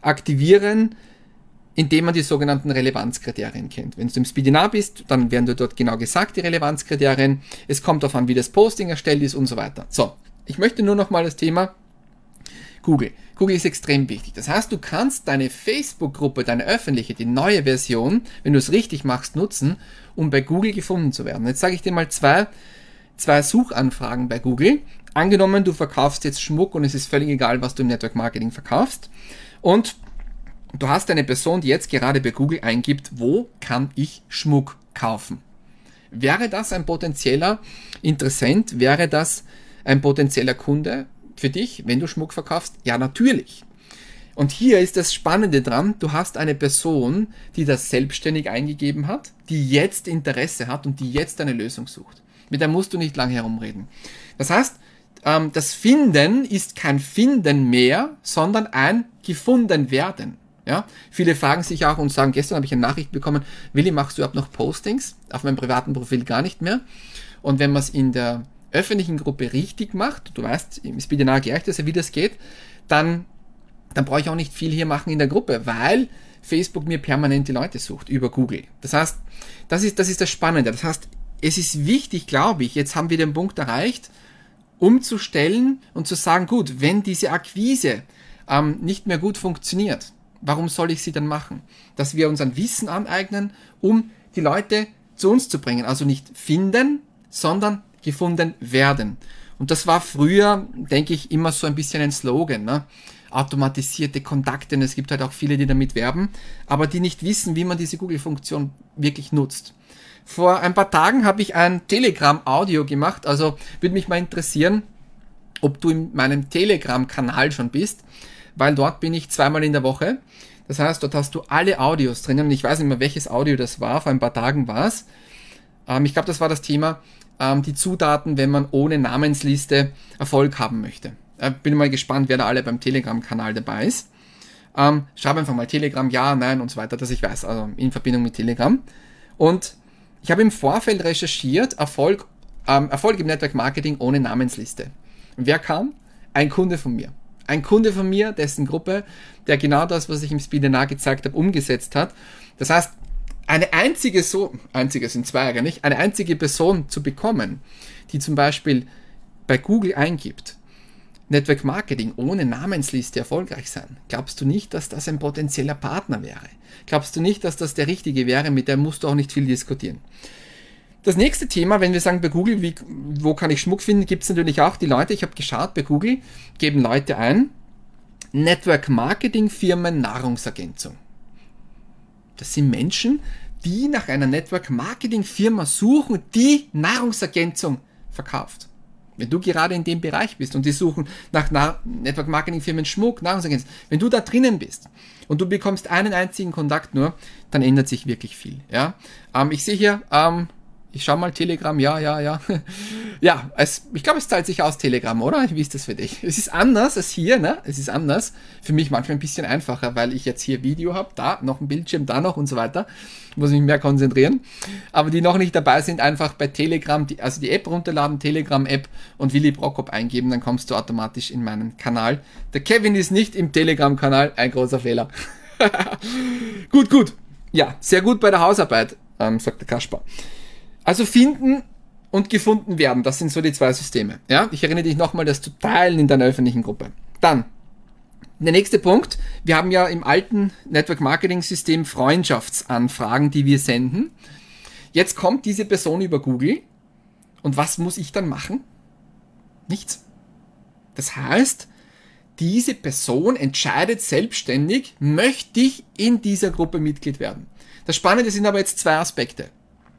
indem man die sogenannten Relevanzkriterien kennt. Wenn du im Speedinar bist, dann werden dir dort genau gesagt, die Relevanzkriterien. Es kommt darauf an, wie das Posting erstellt ist und so weiter. So, ich möchte nur noch mal das Thema Google. Google ist extrem wichtig. Das heißt, du kannst deine Facebook-Gruppe, deine öffentliche, die neue Version, wenn du es richtig machst, nutzen, um bei Google gefunden zu werden. Jetzt sage ich dir mal zwei Suchanfragen bei Google. Angenommen, du verkaufst jetzt Schmuck und es ist völlig egal, was du im Network Marketing verkaufst. Und du hast eine Person, die jetzt gerade bei Google eingibt, wo kann ich Schmuck kaufen? Wäre das ein potenzieller Interessent? Wäre das ein potenzieller Kunde für dich, wenn du Schmuck verkaufst? Ja, natürlich. Und hier ist das Spannende dran, du hast eine Person, die das selbstständig eingegeben hat, die jetzt Interesse hat und die jetzt eine Lösung sucht. Mit der musst du nicht lange herumreden. Das heißt, das Finden ist kein Finden mehr, sondern ein Gefundenwerden. Ja? Viele fragen sich auch und sagen, gestern habe ich eine Nachricht bekommen, Willi, machst du überhaupt noch Postings? Auf meinem privaten Profil gar nicht mehr. Und wenn man es in der öffentlichen Gruppe richtig macht, du weißt, im Speedinar gleich, dass wie das geht, dann brauche ich auch nicht viel hier machen in der Gruppe, weil Facebook mir permanent die Leute sucht über Google. Das heißt, das ist das Spannende. Das heißt, es ist wichtig, glaube ich, jetzt haben wir den Punkt erreicht, umzustellen und zu sagen, gut, wenn diese Akquise nicht mehr gut funktioniert, warum soll ich sie dann machen? Dass wir uns ein Wissen aneignen, um die Leute zu uns zu bringen. Also nicht finden, sondern gefunden werden. Und das war früher, denke ich, immer so ein bisschen ein Slogan. Ne? automatisierte Kontakte und es gibt halt auch viele, die damit werben, aber die nicht wissen, wie man diese Google-Funktion wirklich nutzt. Vor ein paar Tagen habe ich ein Telegram-Audio gemacht, also würde mich mal interessieren, ob du in meinem Telegram-Kanal schon bist, weil dort bin ich 2-mal in der Woche. Das heißt, dort hast du alle Audios drinnen und ich weiß nicht mehr, welches Audio das war, vor ein paar Tagen war es. Ich glaube, das war das Thema, die Zutaten, wenn man ohne Namensliste Erfolg haben möchte. Bin mal gespannt, wer da alle beim Telegram-Kanal dabei ist. Schreib einfach mal Telegram, ja, nein und so weiter, dass ich weiß, also in Verbindung mit Telegram. Und ich habe im Vorfeld recherchiert, Erfolg im Network Marketing ohne Namensliste. Und wer kam? Ein Kunde von mir. Ein Kunde von mir, dessen Gruppe, der genau das, was ich im Speedinar gezeigt habe, umgesetzt hat. Das heißt, eine einzige Person zu bekommen, die zum Beispiel bei Google eingibt, Network Marketing ohne Namensliste erfolgreich sein. Glaubst du nicht, dass das ein potenzieller Partner wäre? Glaubst du nicht, dass das der Richtige wäre? Mit dem musst du auch nicht viel diskutieren. Das nächste Thema, wenn wir sagen bei Google, wo kann ich Schmuck finden, gibt es natürlich auch die Leute, ich habe geschaut, bei Google geben Leute ein, Network Marketing Firmen Nahrungsergänzung. Das sind Menschen, die nach einer Network Marketing Firma suchen, die Nahrungsergänzung verkauft. Wenn du gerade in dem Bereich bist und die suchen nach Network Marketing Firmen Schmuck, Nahrungsergänzung, wenn du da drinnen bist und du bekommst einen einzigen Kontakt nur, dann ändert sich wirklich viel. Ja? Ich sehe hier, ich schaue mal Telegram, ja. Ja, ich glaube, es zahlt sich aus, Telegram, oder? Wie ist das für dich? Es ist anders als hier, ne? Es ist anders. Für mich manchmal ein bisschen einfacher, weil ich jetzt hier Video habe, da noch ein Bildschirm, da noch und so weiter. Muss mich mehr konzentrieren. Aber die noch nicht dabei sind, einfach bei Telegram, die App runterladen, Telegram-App und Willi Prokop eingeben, dann kommst du automatisch in meinen Kanal. Der Kevin ist nicht im Telegram-Kanal, ein großer Fehler. Gut. Ja, sehr gut bei der Hausarbeit, sagt der Kasper. Also finden und gefunden werden, das sind so die zwei Systeme. Ja? Ich erinnere dich nochmal, das zu teilen in deiner öffentlichen Gruppe. Dann, der nächste Punkt, wir haben ja im alten Network Marketing System Freundschaftsanfragen, die wir senden. Jetzt kommt diese Person über Google und was muss ich dann machen? Nichts. Das heißt, diese Person entscheidet selbstständig, möchte ich in dieser Gruppe Mitglied werden. Das Spannende sind aber jetzt zwei Aspekte.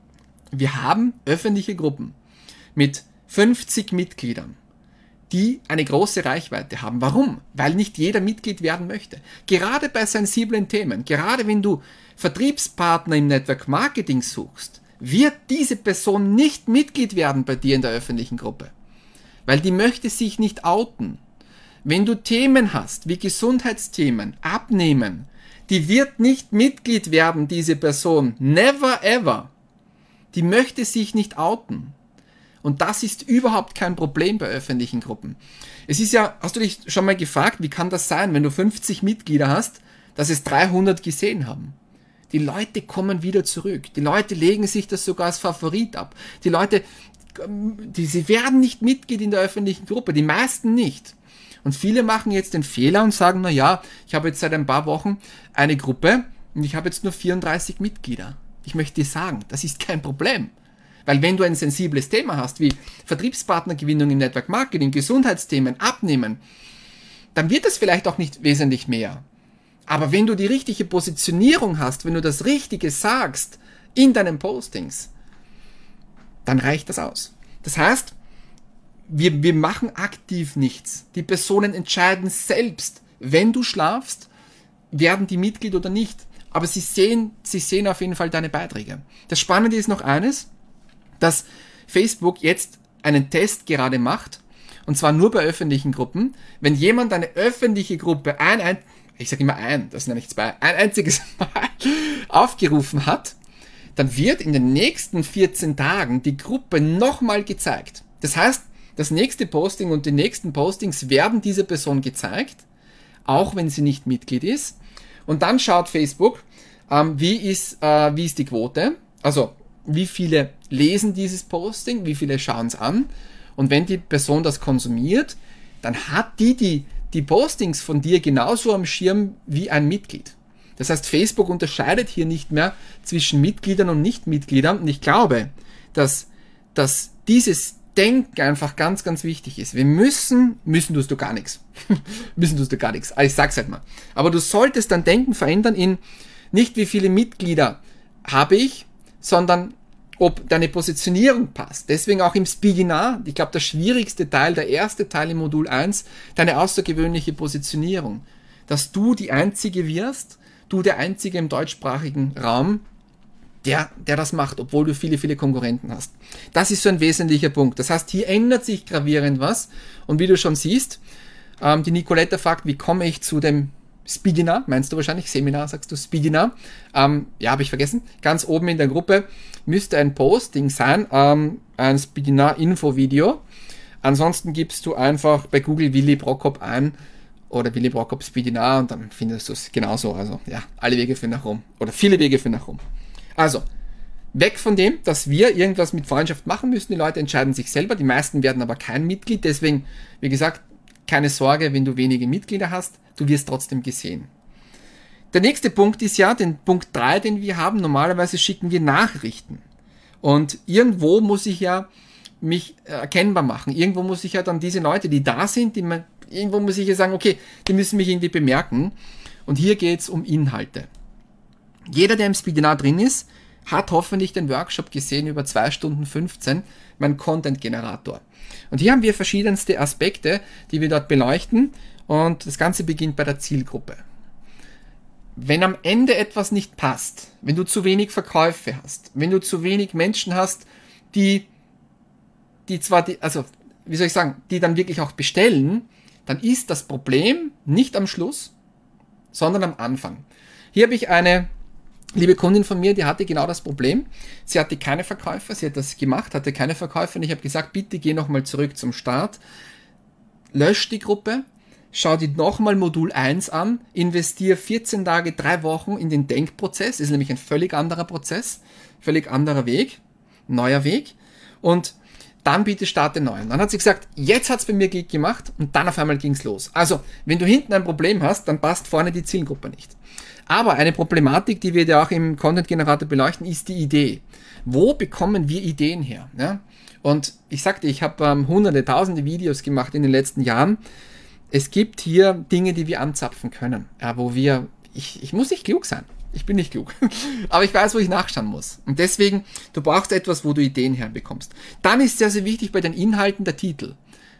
Wir haben öffentliche Gruppen mit 50 Mitgliedern, die eine große Reichweite haben. Warum? Weil nicht jeder Mitglied werden möchte. Gerade bei sensiblen Themen, gerade wenn du Vertriebspartner im Network Marketing suchst, wird diese Person nicht Mitglied werden bei dir in der öffentlichen Gruppe. Weil die möchte sich nicht outen. Wenn du Themen hast, wie Gesundheitsthemen, Abnehmen, die wird nicht Mitglied werden, diese Person. Never ever. Die möchte sich nicht outen. Und das ist überhaupt kein Problem bei öffentlichen Gruppen. Es ist ja, hast du dich schon mal gefragt, wie kann das sein, wenn du 50 Mitglieder hast, dass es 300 gesehen haben? Die Leute kommen wieder zurück. Die Leute legen sich das sogar als Favorit ab. Die Leute, sie werden nicht Mitglied in der öffentlichen Gruppe, die meisten nicht. Und viele machen jetzt den Fehler und sagen, ich habe jetzt seit ein paar Wochen eine Gruppe und ich habe jetzt nur 34 Mitglieder. Ich möchte dir sagen, das ist kein Problem. Weil wenn du ein sensibles Thema hast, wie Vertriebspartnergewinnung im Network Marketing, Gesundheitsthemen, Abnehmen, dann wird es vielleicht auch nicht wesentlich mehr. Aber wenn du die richtige Positionierung hast, wenn du das Richtige sagst in deinen Postings, dann reicht das aus. Das heißt, wir machen aktiv nichts. Die Personen entscheiden selbst, wenn du schlafst, werden die Mitglied oder nicht. Aber sie sehen auf jeden Fall deine Beiträge. Das Spannende ist noch eines, dass Facebook jetzt einen Test gerade macht, und zwar nur bei öffentlichen Gruppen. Wenn jemand eine öffentliche Gruppe ein einziges Mal aufgerufen hat, dann wird in den nächsten 14 Tagen die Gruppe nochmal gezeigt. Das heißt, das nächste Posting und die nächsten Postings werden dieser Person gezeigt, auch wenn sie nicht Mitglied ist. Und dann schaut Facebook, wie ist die Quote, also wie viele lesen dieses Posting, wie viele schauen es an. Und wenn die Person das konsumiert, dann hat die Postings von dir genauso am Schirm wie ein Mitglied. Das heißt, Facebook unterscheidet hier nicht mehr zwischen Mitgliedern und Nichtmitgliedern. Und ich glaube, dass dieses Denken einfach ganz, ganz wichtig ist. Wir müssen tust du gar nichts. Müssen tust du gar nichts. Also ich sag's halt mal. Aber du solltest dein Denken verändern in nicht wie viele Mitglieder habe ich, sondern ob deine Positionierung passt. Deswegen auch im Spiginar, ich glaube, der schwierigste Teil, der erste Teil im Modul 1, deine außergewöhnliche Positionierung. Dass du die Einzige wirst, du der Einzige im deutschsprachigen Raum, der das macht, obwohl du viele, viele Konkurrenten hast. Das ist so ein wesentlicher Punkt. Das heißt, hier ändert sich gravierend was. Und wie du schon siehst, die Nicoletta fragt, wie komme ich zu dem Spiginar, meinst du wahrscheinlich, Seminar, sagst du Spiginar? Ja, habe ich vergessen. Ganz oben in der Gruppe müsste ein Posting sein, ein Spiginar-Info-Video. Ansonsten gibst du einfach bei Google Willi Prokop ein oder Willi Prokop Spiginar und dann findest du es genauso. Also ja, alle Wege führen nach Rom oder viele Wege führen nach Rom. Also, weg von dem, dass wir irgendwas mit Freundschaft machen müssen. Die Leute entscheiden sich selber, die meisten werden aber kein Mitglied. Deswegen, wie gesagt, keine Sorge, wenn du wenige Mitglieder hast, du wirst trotzdem gesehen. Der nächste Punkt ist ja, den Punkt 3, den wir haben, normalerweise schicken wir Nachrichten. Und irgendwo muss ich ja mich erkennbar machen. Irgendwo muss ich ja dann diese Leute, die da sind, irgendwo muss ich ja sagen, okay, die müssen mich irgendwie bemerken. Und hier geht es um Inhalte. Jeder, der im Spiginar drin ist, hat hoffentlich den Workshop gesehen über 2 Stunden 15, mein Content-Generator. Und hier haben wir verschiedenste Aspekte, die wir dort beleuchten und das Ganze beginnt bei der Zielgruppe. Wenn am Ende etwas nicht passt, wenn du zu wenig Verkäufe hast, wenn du zu wenig Menschen hast, die dann wirklich auch bestellen, dann ist das Problem nicht am Schluss, sondern am Anfang. Hier habe ich eine liebe Kundin von mir, die hatte genau das Problem. Sie hatte keine Verkäufer, sie hat das gemacht, hatte keine Verkäufer und ich habe gesagt, bitte geh nochmal zurück zum Start, lösch die Gruppe, schau dir nochmal Modul 1 an, investiere 14 Tage, 3 Wochen in den Denkprozess, ist nämlich ein völlig anderer Prozess, völlig anderer Weg, neuer Weg und dann bitte starte neu. Und dann hat sie gesagt, jetzt hat es bei mir Klick gemacht und dann auf einmal ging es los. Also, wenn du hinten ein Problem hast, dann passt vorne die Zielgruppe nicht. Aber eine Problematik, die wir ja auch im Content-Generator beleuchten, ist die Idee. Wo bekommen wir Ideen her? Ja? Und ich sagte, ich habe hunderte, tausende Videos gemacht in den letzten Jahren. Es gibt hier Dinge, die wir anzapfen können, ja, wo ich muss nicht klug sein. Ich bin nicht klug. Aber ich weiß, wo ich nachschauen muss. Und deswegen, du brauchst etwas, wo du Ideen herbekommst. Dann ist sehr, sehr wichtig bei den Inhalten der Titel.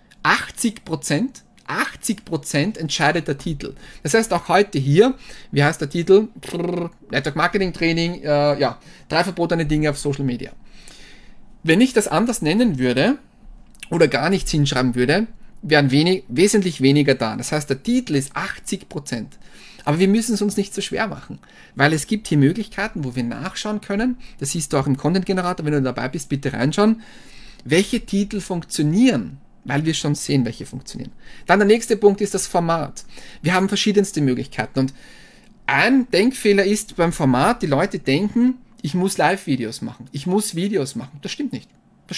80% entscheidet der Titel. Das heißt auch heute hier, wie heißt der Titel? Network Marketing Training, 3 verbotene Dinge auf Social Media. Wenn ich das anders nennen würde oder gar nichts hinschreiben würde, wären wesentlich weniger da. Das heißt, der Titel ist 80%. Aber wir müssen es uns nicht so schwer machen, weil es gibt hier Möglichkeiten, wo wir nachschauen können. Das siehst du auch im Content-Generator, wenn du dabei bist, bitte reinschauen, welche Titel funktionieren, weil wir schon sehen, welche funktionieren. Dann der nächste Punkt ist das Format. Wir haben verschiedenste Möglichkeiten und ein Denkfehler ist beim Format, die Leute denken, ich muss Live-Videos machen, ich muss Videos machen. Das stimmt nicht.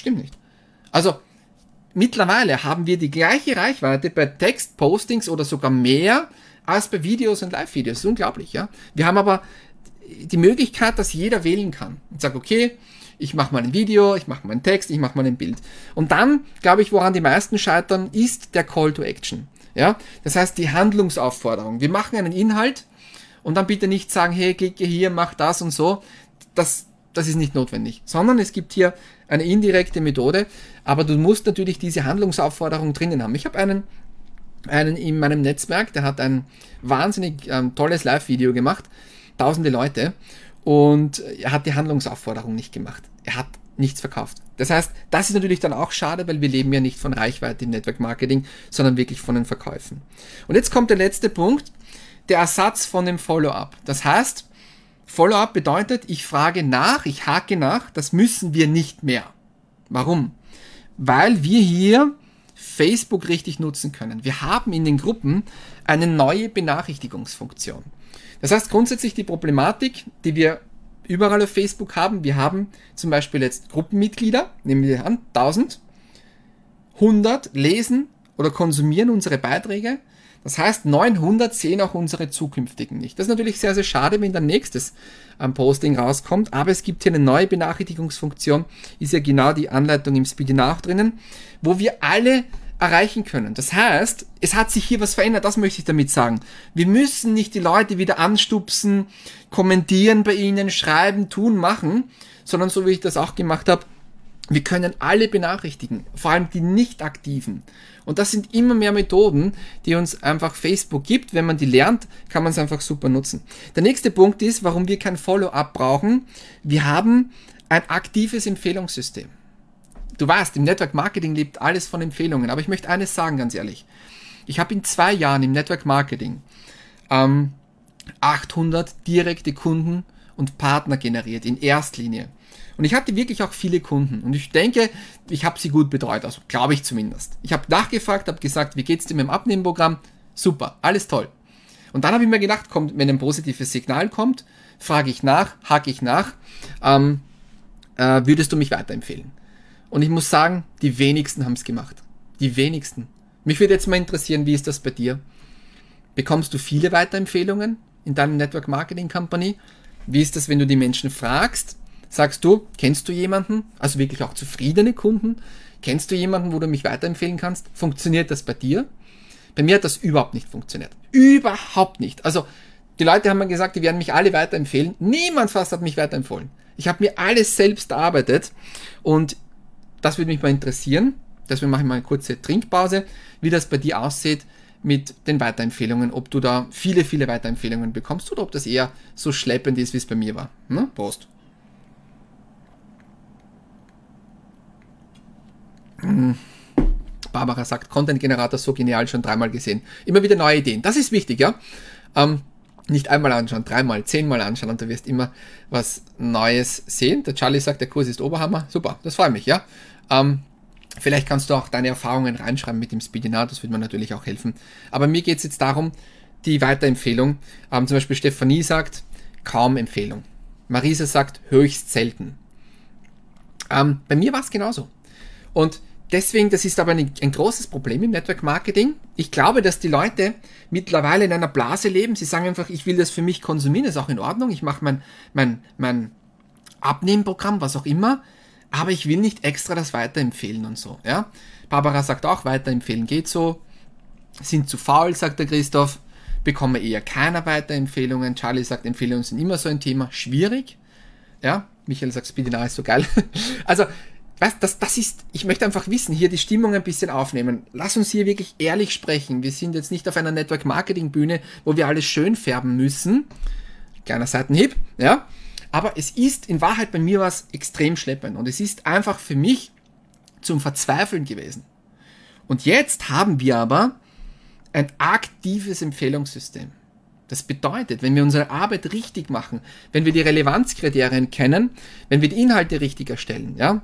Also mittlerweile haben wir die gleiche Reichweite bei Textpostings oder sogar mehr als bei Videos und Live-Videos. Das ist unglaublich, ja. Wir haben aber die Möglichkeit, dass jeder wählen kann und sagt, okay, ich mache mal ein Video, ich mache mal einen Text, ich mache mal ein Bild. Und dann, glaube ich, woran die meisten scheitern, ist der Call to Action. Ja? Das heißt, die Handlungsaufforderung. Wir machen einen Inhalt und dann bitte nicht sagen, hey, klicke hier, mach das und so. Das ist nicht notwendig. Sondern es gibt hier eine indirekte Methode, aber du musst natürlich diese Handlungsaufforderung drinnen haben. Ich habe einen in meinem Netzwerk, der hat ein wahnsinnig tolles Live-Video gemacht, tausende Leute, und er hat die Handlungsaufforderung nicht gemacht. Er hat nichts verkauft. Das heißt, das ist natürlich dann auch schade, weil wir leben ja nicht von Reichweite im Network Marketing, sondern wirklich von den Verkäufen. Und jetzt kommt der letzte Punkt, der Ersatz von dem Follow-up. Das heißt, Follow-up bedeutet, ich frage nach, ich hake nach, das müssen wir nicht mehr. Warum? Weil wir hier Facebook richtig nutzen können. Wir haben in den Gruppen eine neue Benachrichtigungsfunktion. Das heißt grundsätzlich die Problematik, die wir überall auf Facebook haben, wir haben zum Beispiel jetzt Gruppenmitglieder, nehmen wir an, 1000, 100 lesen oder konsumieren unsere Beiträge. Das heißt, 900 sehen auch unsere zukünftigen nicht. Das ist natürlich sehr, sehr schade, wenn dann nächstes Posting rauskommt, aber es gibt hier eine neue Benachrichtigungsfunktion, ist ja genau die Anleitung im Speedinar auch drinnen, wo wir alle erreichen können. Das heißt, es hat sich hier was verändert, das möchte ich damit sagen. Wir müssen nicht die Leute wieder anstupsen, kommentieren bei ihnen, schreiben, tun, machen, sondern so wie ich das auch gemacht habe, wir können alle benachrichtigen, vor allem die Nicht-Aktiven. Und das sind immer mehr Methoden, die uns einfach Facebook gibt. Wenn man die lernt, kann man es einfach super nutzen. Der nächste Punkt ist, warum wir kein Follow-up brauchen. Wir haben ein aktives Empfehlungssystem. Du weißt, im Network Marketing lebt alles von Empfehlungen. Aber ich möchte eines sagen, ganz ehrlich. Ich habe in 2 Jahren im Network Marketing 800 direkte Kunden und Partner generiert, in Erstlinie. Und ich hatte wirklich auch viele Kunden. Und ich denke, ich habe sie gut betreut. Also glaube ich zumindest. Ich habe nachgefragt, habe gesagt, wie geht's dir mit dem Abnehmprogramm? Super, alles toll. Und dann habe ich mir gedacht, wenn ein positives Signal kommt, frage ich nach, hake ich nach, würdest du mich weiterempfehlen? Und ich muss sagen, die wenigsten haben es gemacht. Die wenigsten. Mich würde jetzt mal interessieren, wie ist das bei dir? Bekommst du viele Weiterempfehlungen in deiner Network Marketing Company? Wie ist das, wenn du die Menschen fragst? Sagst du, kennst du jemanden, also wirklich auch zufriedene Kunden? Kennst du jemanden, wo du mich weiterempfehlen kannst? Funktioniert das bei dir? Bei mir hat das überhaupt nicht funktioniert. Überhaupt nicht. Also die Leute haben mir gesagt, die werden mich alle weiterempfehlen. Niemand fast hat mich weiterempfohlen. Ich habe mir alles selbst erarbeitet und das würde mich mal interessieren. Deswegen mache ich mal eine kurze Trinkpause, wie das bei dir aussieht mit den Weiterempfehlungen, ob du da viele, viele Weiterempfehlungen bekommst oder ob das eher so schleppend ist, wie es bei mir war. Prost. Barbara sagt, Content-Generator so genial, schon 3-mal gesehen. Immer wieder neue Ideen. Das ist wichtig, ja. Nicht einmal anschauen, 3-mal, 10-mal anschauen und du wirst immer was Neues sehen. Der Charlie sagt, der Kurs ist Oberhammer. Super, das freut mich, ja. Vielleicht kannst du auch deine Erfahrungen reinschreiben mit dem Speedinar, das würde mir natürlich auch helfen. Aber mir geht es jetzt darum, die Weiterempfehlung. Zum Beispiel Stefanie sagt, kaum Empfehlung. Marisa sagt, höchst selten. Bei mir war es genauso. Und deswegen, das ist aber ein großes Problem im Network Marketing. Ich glaube, dass die Leute mittlerweile in einer Blase leben. Sie sagen einfach, ich will das für mich konsumieren, das ist auch in Ordnung. Ich mache mein Abnehmprogramm, was auch immer, aber ich will nicht extra das weiterempfehlen und so. Ja? Barbara sagt auch, weiterempfehlen geht so. Sind zu faul, sagt der Christoph. Bekomme eher keiner Weiterempfehlungen. Charlie sagt, Empfehlungen sind immer so ein Thema. Schwierig. Ja? Michael sagt, Speedinar ist so geil. Also, das ist, ich möchte einfach wissen, hier die Stimmung ein bisschen aufnehmen. Lass uns hier wirklich ehrlich sprechen. Wir sind jetzt nicht auf einer Network-Marketing-Bühne, wo wir alles schön färben müssen. Kleiner Seitenhieb, ja. Aber es ist, in Wahrheit bei mir was extrem schleppend. Und es ist einfach für mich zum Verzweifeln gewesen. Und jetzt haben wir aber ein aktives Empfehlungssystem. Das bedeutet, wenn wir unsere Arbeit richtig machen, wenn wir die Relevanzkriterien kennen, wenn wir die Inhalte richtig erstellen, ja,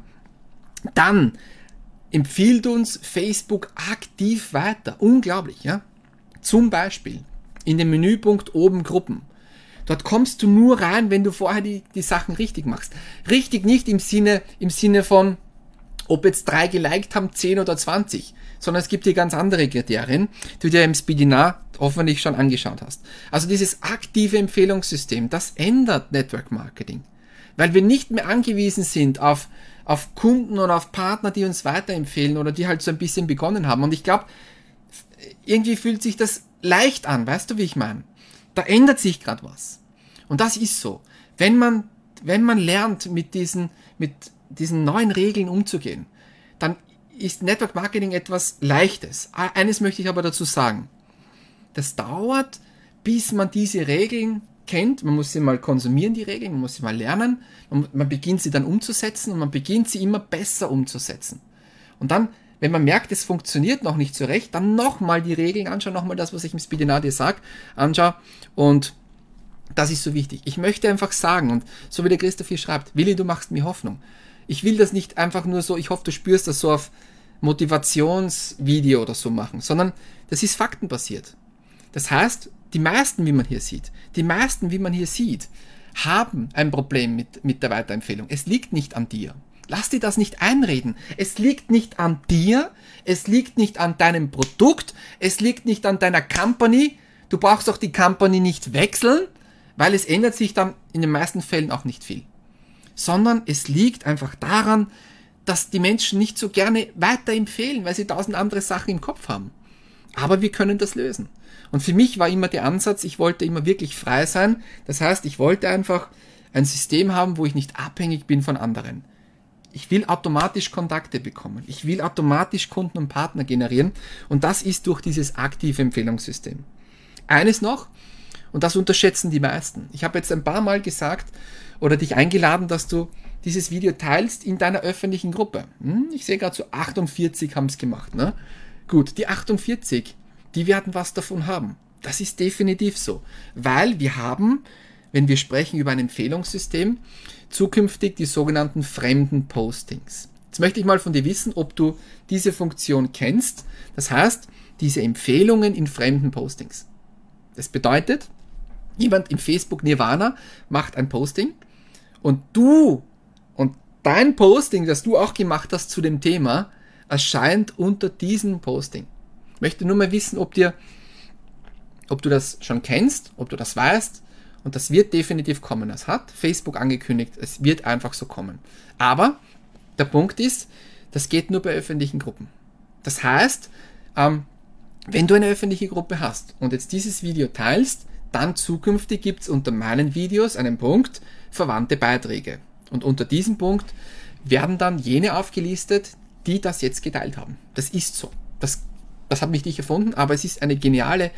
dann empfiehlt uns Facebook aktiv weiter. Unglaublich, ja? Zum Beispiel in dem Menüpunkt oben Gruppen. Dort kommst du nur rein, wenn du vorher die Sachen richtig machst. Richtig nicht im Sinne von, ob jetzt 3 geliked haben, 10 oder 20, sondern es gibt hier ganz andere Kriterien, die du dir im Speedinar hoffentlich schon angeschaut hast. Also dieses aktive Empfehlungssystem, das ändert Network Marketing. Weil wir nicht mehr angewiesen sind auf Kunden oder auf Partner, die uns weiterempfehlen oder die halt so ein bisschen begonnen haben. Und ich glaube, irgendwie fühlt sich das leicht an, weißt du, wie ich meine? Da ändert sich gerade was. Und das ist so. Wenn man lernt, mit diesen neuen Regeln umzugehen, dann ist Network Marketing etwas Leichtes. Eines möchte ich aber dazu sagen. Das dauert, bis man diese Regeln kennt, man muss sie mal konsumieren, die Regeln, man muss sie mal lernen, man beginnt sie dann umzusetzen und man beginnt sie immer besser umzusetzen. Und dann, wenn man merkt, es funktioniert noch nicht so recht, dann nochmal die Regeln anschauen, nochmal das, was ich im Speedinar dir sage, anschauen und das ist so wichtig. Ich möchte einfach sagen, und so wie der Christoph hier schreibt, Willi, du machst mir Hoffnung. Ich will das nicht einfach nur so, ich hoffe, du spürst das so auf Motivationsvideo oder so machen, sondern das ist faktenbasiert. Das heißt, die meisten, wie man hier sieht, haben ein Problem mit der Weiterempfehlung. Es liegt nicht an dir. Lass dir das nicht einreden. Es liegt nicht an dir, es liegt nicht an deinem Produkt, es liegt nicht an deiner Company. Du brauchst auch die Company nicht wechseln, weil es ändert sich dann in den meisten Fällen auch nicht viel. Sondern es liegt einfach daran, dass die Menschen nicht so gerne weiterempfehlen, weil sie 1000 andere Sachen im Kopf haben. Aber wir können das lösen. Und für mich war immer der Ansatz, ich wollte immer wirklich frei sein. Das heißt, ich wollte einfach ein System haben, wo ich nicht abhängig bin von anderen. Ich will automatisch Kontakte bekommen. Ich will automatisch Kunden und Partner generieren. Und das ist durch dieses aktive Empfehlungssystem. Eines noch, und das unterschätzen die meisten. Ich habe jetzt ein paar Mal gesagt oder dich eingeladen, dass du dieses Video teilst in deiner öffentlichen Gruppe. Ich sehe gerade so 48 haben es gemacht. Ne? Gut, die 48, die werden was davon haben. Das ist definitiv so. Weil wir haben, wenn wir sprechen über ein Empfehlungssystem, zukünftig die sogenannten fremden Postings. Jetzt möchte ich mal von dir wissen, ob du diese Funktion kennst. Das heißt, diese Empfehlungen in fremden Postings. Das bedeutet, jemand im Facebook Nirvana macht ein Posting und du und dein Posting, das du auch gemacht hast zu dem Thema, erscheint unter diesem Posting. Ich möchte nur mal wissen, ob du das schon kennst, ob du das weißt, und das wird definitiv kommen. Das hat Facebook angekündigt, es wird einfach so kommen. Aber der Punkt ist, das geht nur bei öffentlichen Gruppen. Das heißt, wenn du eine öffentliche Gruppe hast und jetzt dieses Video teilst, dann zukünftig gibt es unter meinen Videos einen Punkt, verwandte Beiträge. Und unter diesem Punkt werden dann jene aufgelistet, die das jetzt geteilt haben. Das ist so. Das habe nicht ich erfunden, aber es ist eine geniale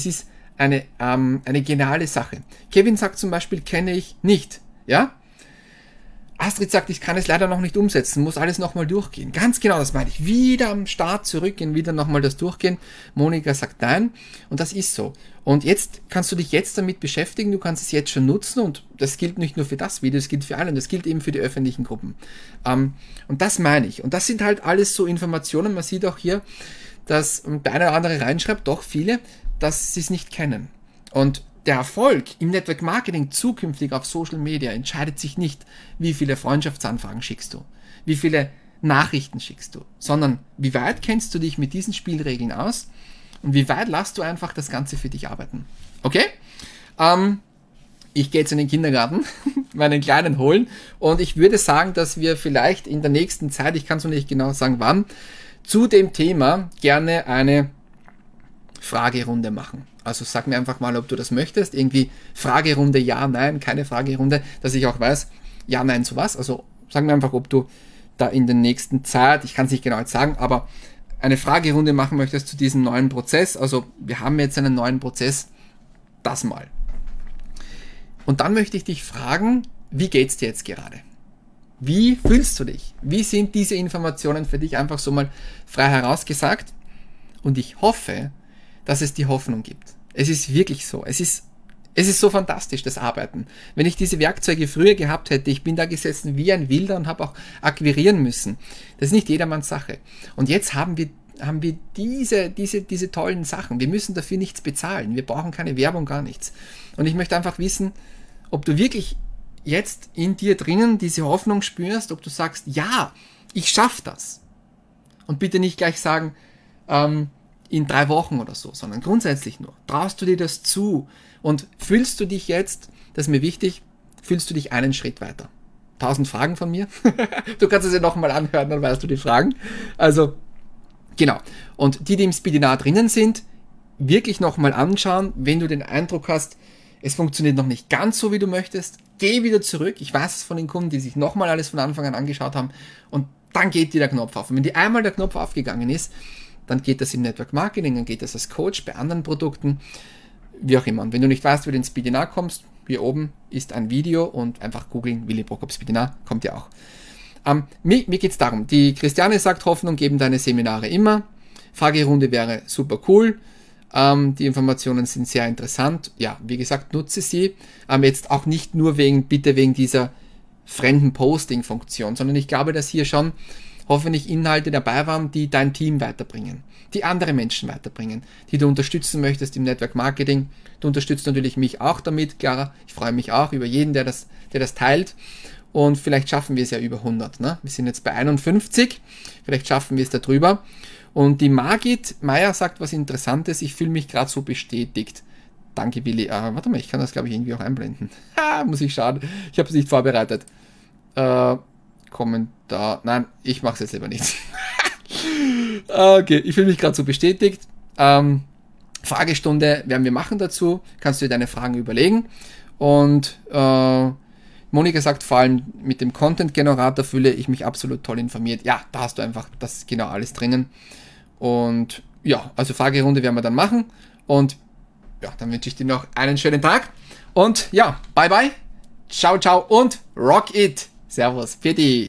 Sache. Kevin sagt zum Beispiel, kenne ich nicht. Ja? Astrid sagt, ich kann es leider noch nicht umsetzen, muss alles nochmal durchgehen. Ganz genau, das meine ich. Wieder am Start zurückgehen, wieder nochmal das durchgehen. Monika sagt nein und das ist so. Und jetzt kannst du dich jetzt damit beschäftigen, du kannst es jetzt schon nutzen und das gilt nicht nur für das Video, das gilt für alle und das gilt eben für die öffentlichen Gruppen. Und das meine ich. Und das sind halt alles so Informationen, man sieht auch hier, dass der eine oder andere reinschreibt, doch viele, dass sie es nicht kennen. Und der Erfolg im Network Marketing zukünftig auf Social Media entscheidet sich nicht, wie viele Freundschaftsanfragen schickst du, wie viele Nachrichten schickst du, sondern wie weit kennst du dich mit diesen Spielregeln aus und wie weit lässt du einfach das Ganze für dich arbeiten. Okay? Ich gehe jetzt in den Kindergarten, meinen Kleinen holen und ich würde sagen, dass wir vielleicht in der nächsten Zeit, ich kann es noch nicht genau sagen wann, zu dem Thema gerne eine Fragerunde machen. Also sag mir einfach mal, ob du das möchtest. Irgendwie Fragerunde, ja, nein, keine Fragerunde, dass ich auch weiß, ja, nein, zu was. Also sag mir einfach, ob du da in der nächsten Zeit, ich kann es nicht genau jetzt sagen, aber eine Fragerunde machen möchtest zu diesem neuen Prozess. Also wir haben jetzt einen neuen Prozess, das mal. Und dann möchte ich dich fragen, wie geht's dir jetzt gerade? Wie fühlst du dich? Wie sind diese Informationen für dich einfach so mal frei herausgesagt? Und ich hoffe, dass es die Hoffnung gibt. Es ist wirklich so. Es ist so fantastisch, das Arbeiten. Wenn ich diese Werkzeuge früher gehabt hätte, ich bin da gesessen wie ein Wilder und habe auch akquirieren müssen. Das ist nicht jedermanns Sache. Und jetzt haben wir diese tollen Sachen. Wir müssen dafür nichts bezahlen. Wir brauchen keine Werbung, gar nichts. Und ich möchte einfach wissen, ob du wirklich jetzt in dir drinnen diese Hoffnung spürst, ob du sagst, ja, ich schaffe das. Und bitte nicht gleich sagen, in 3 Wochen oder so, sondern grundsätzlich nur. Traust du dir das zu? Und fühlst du dich jetzt, das ist mir wichtig, fühlst du dich einen Schritt weiter? 1000 Fragen von mir. Du kannst es ja nochmal anhören, dann weißt du die Fragen. Also, genau. Und die im Speedinar drinnen sind, wirklich nochmal anschauen, wenn du den Eindruck hast, es funktioniert noch nicht ganz so, wie du möchtest, geh wieder zurück. Ich weiß es von den Kunden, die sich nochmal alles von Anfang an angeschaut haben und dann geht dir der Knopf auf. Und wenn dir einmal der Knopf aufgegangen ist, dann geht das im Network Marketing, dann geht das als Coach bei anderen Produkten, wie auch immer. Und wenn du nicht weißt, wie du ins Speedinar kommst, hier oben ist ein Video und einfach googeln, Willi Prokop Speedinar, kommt ja auch. Mir geht es darum, die Christiane sagt, Hoffnung geben deine Seminare immer. Fragerunde wäre super cool. Die Informationen sind sehr interessant. Ja, wie gesagt, nutze sie. Jetzt auch nicht nur wegen dieser fremden Posting-Funktion, sondern ich glaube, dass hier schon hoffentlich Inhalte dabei waren, die dein Team weiterbringen, die andere Menschen weiterbringen, die du unterstützen möchtest im Network Marketing. Du unterstützt natürlich mich auch damit, klar. Ich freue mich auch über jeden, der das teilt. und vielleicht schaffen wir es ja über 100. Ne? Wir sind jetzt bei 51, vielleicht schaffen wir es da drüber. Und die Margit Meier sagt was Interessantes, ich fühle mich gerade so bestätigt. Danke, Willi. Warte mal, ich kann das, glaube ich, irgendwie auch einblenden. Muss ich schauen. Ich habe es nicht vorbereitet. Kommentar. Nein, ich mache es jetzt lieber nicht. Okay, ich fühle mich gerade so bestätigt. Fragestunde werden wir machen dazu. Kannst du dir deine Fragen überlegen. Und Monika sagt vor allem mit dem Content-Generator fühle ich mich absolut toll informiert. Ja, da hast du einfach das genau alles drinnen. Und ja, also Fragerunde werden wir dann machen. Und ja, dann wünsche ich dir noch einen schönen Tag. Und ja, bye bye. Ciao, ciao und rock it. Servus. Pfiat.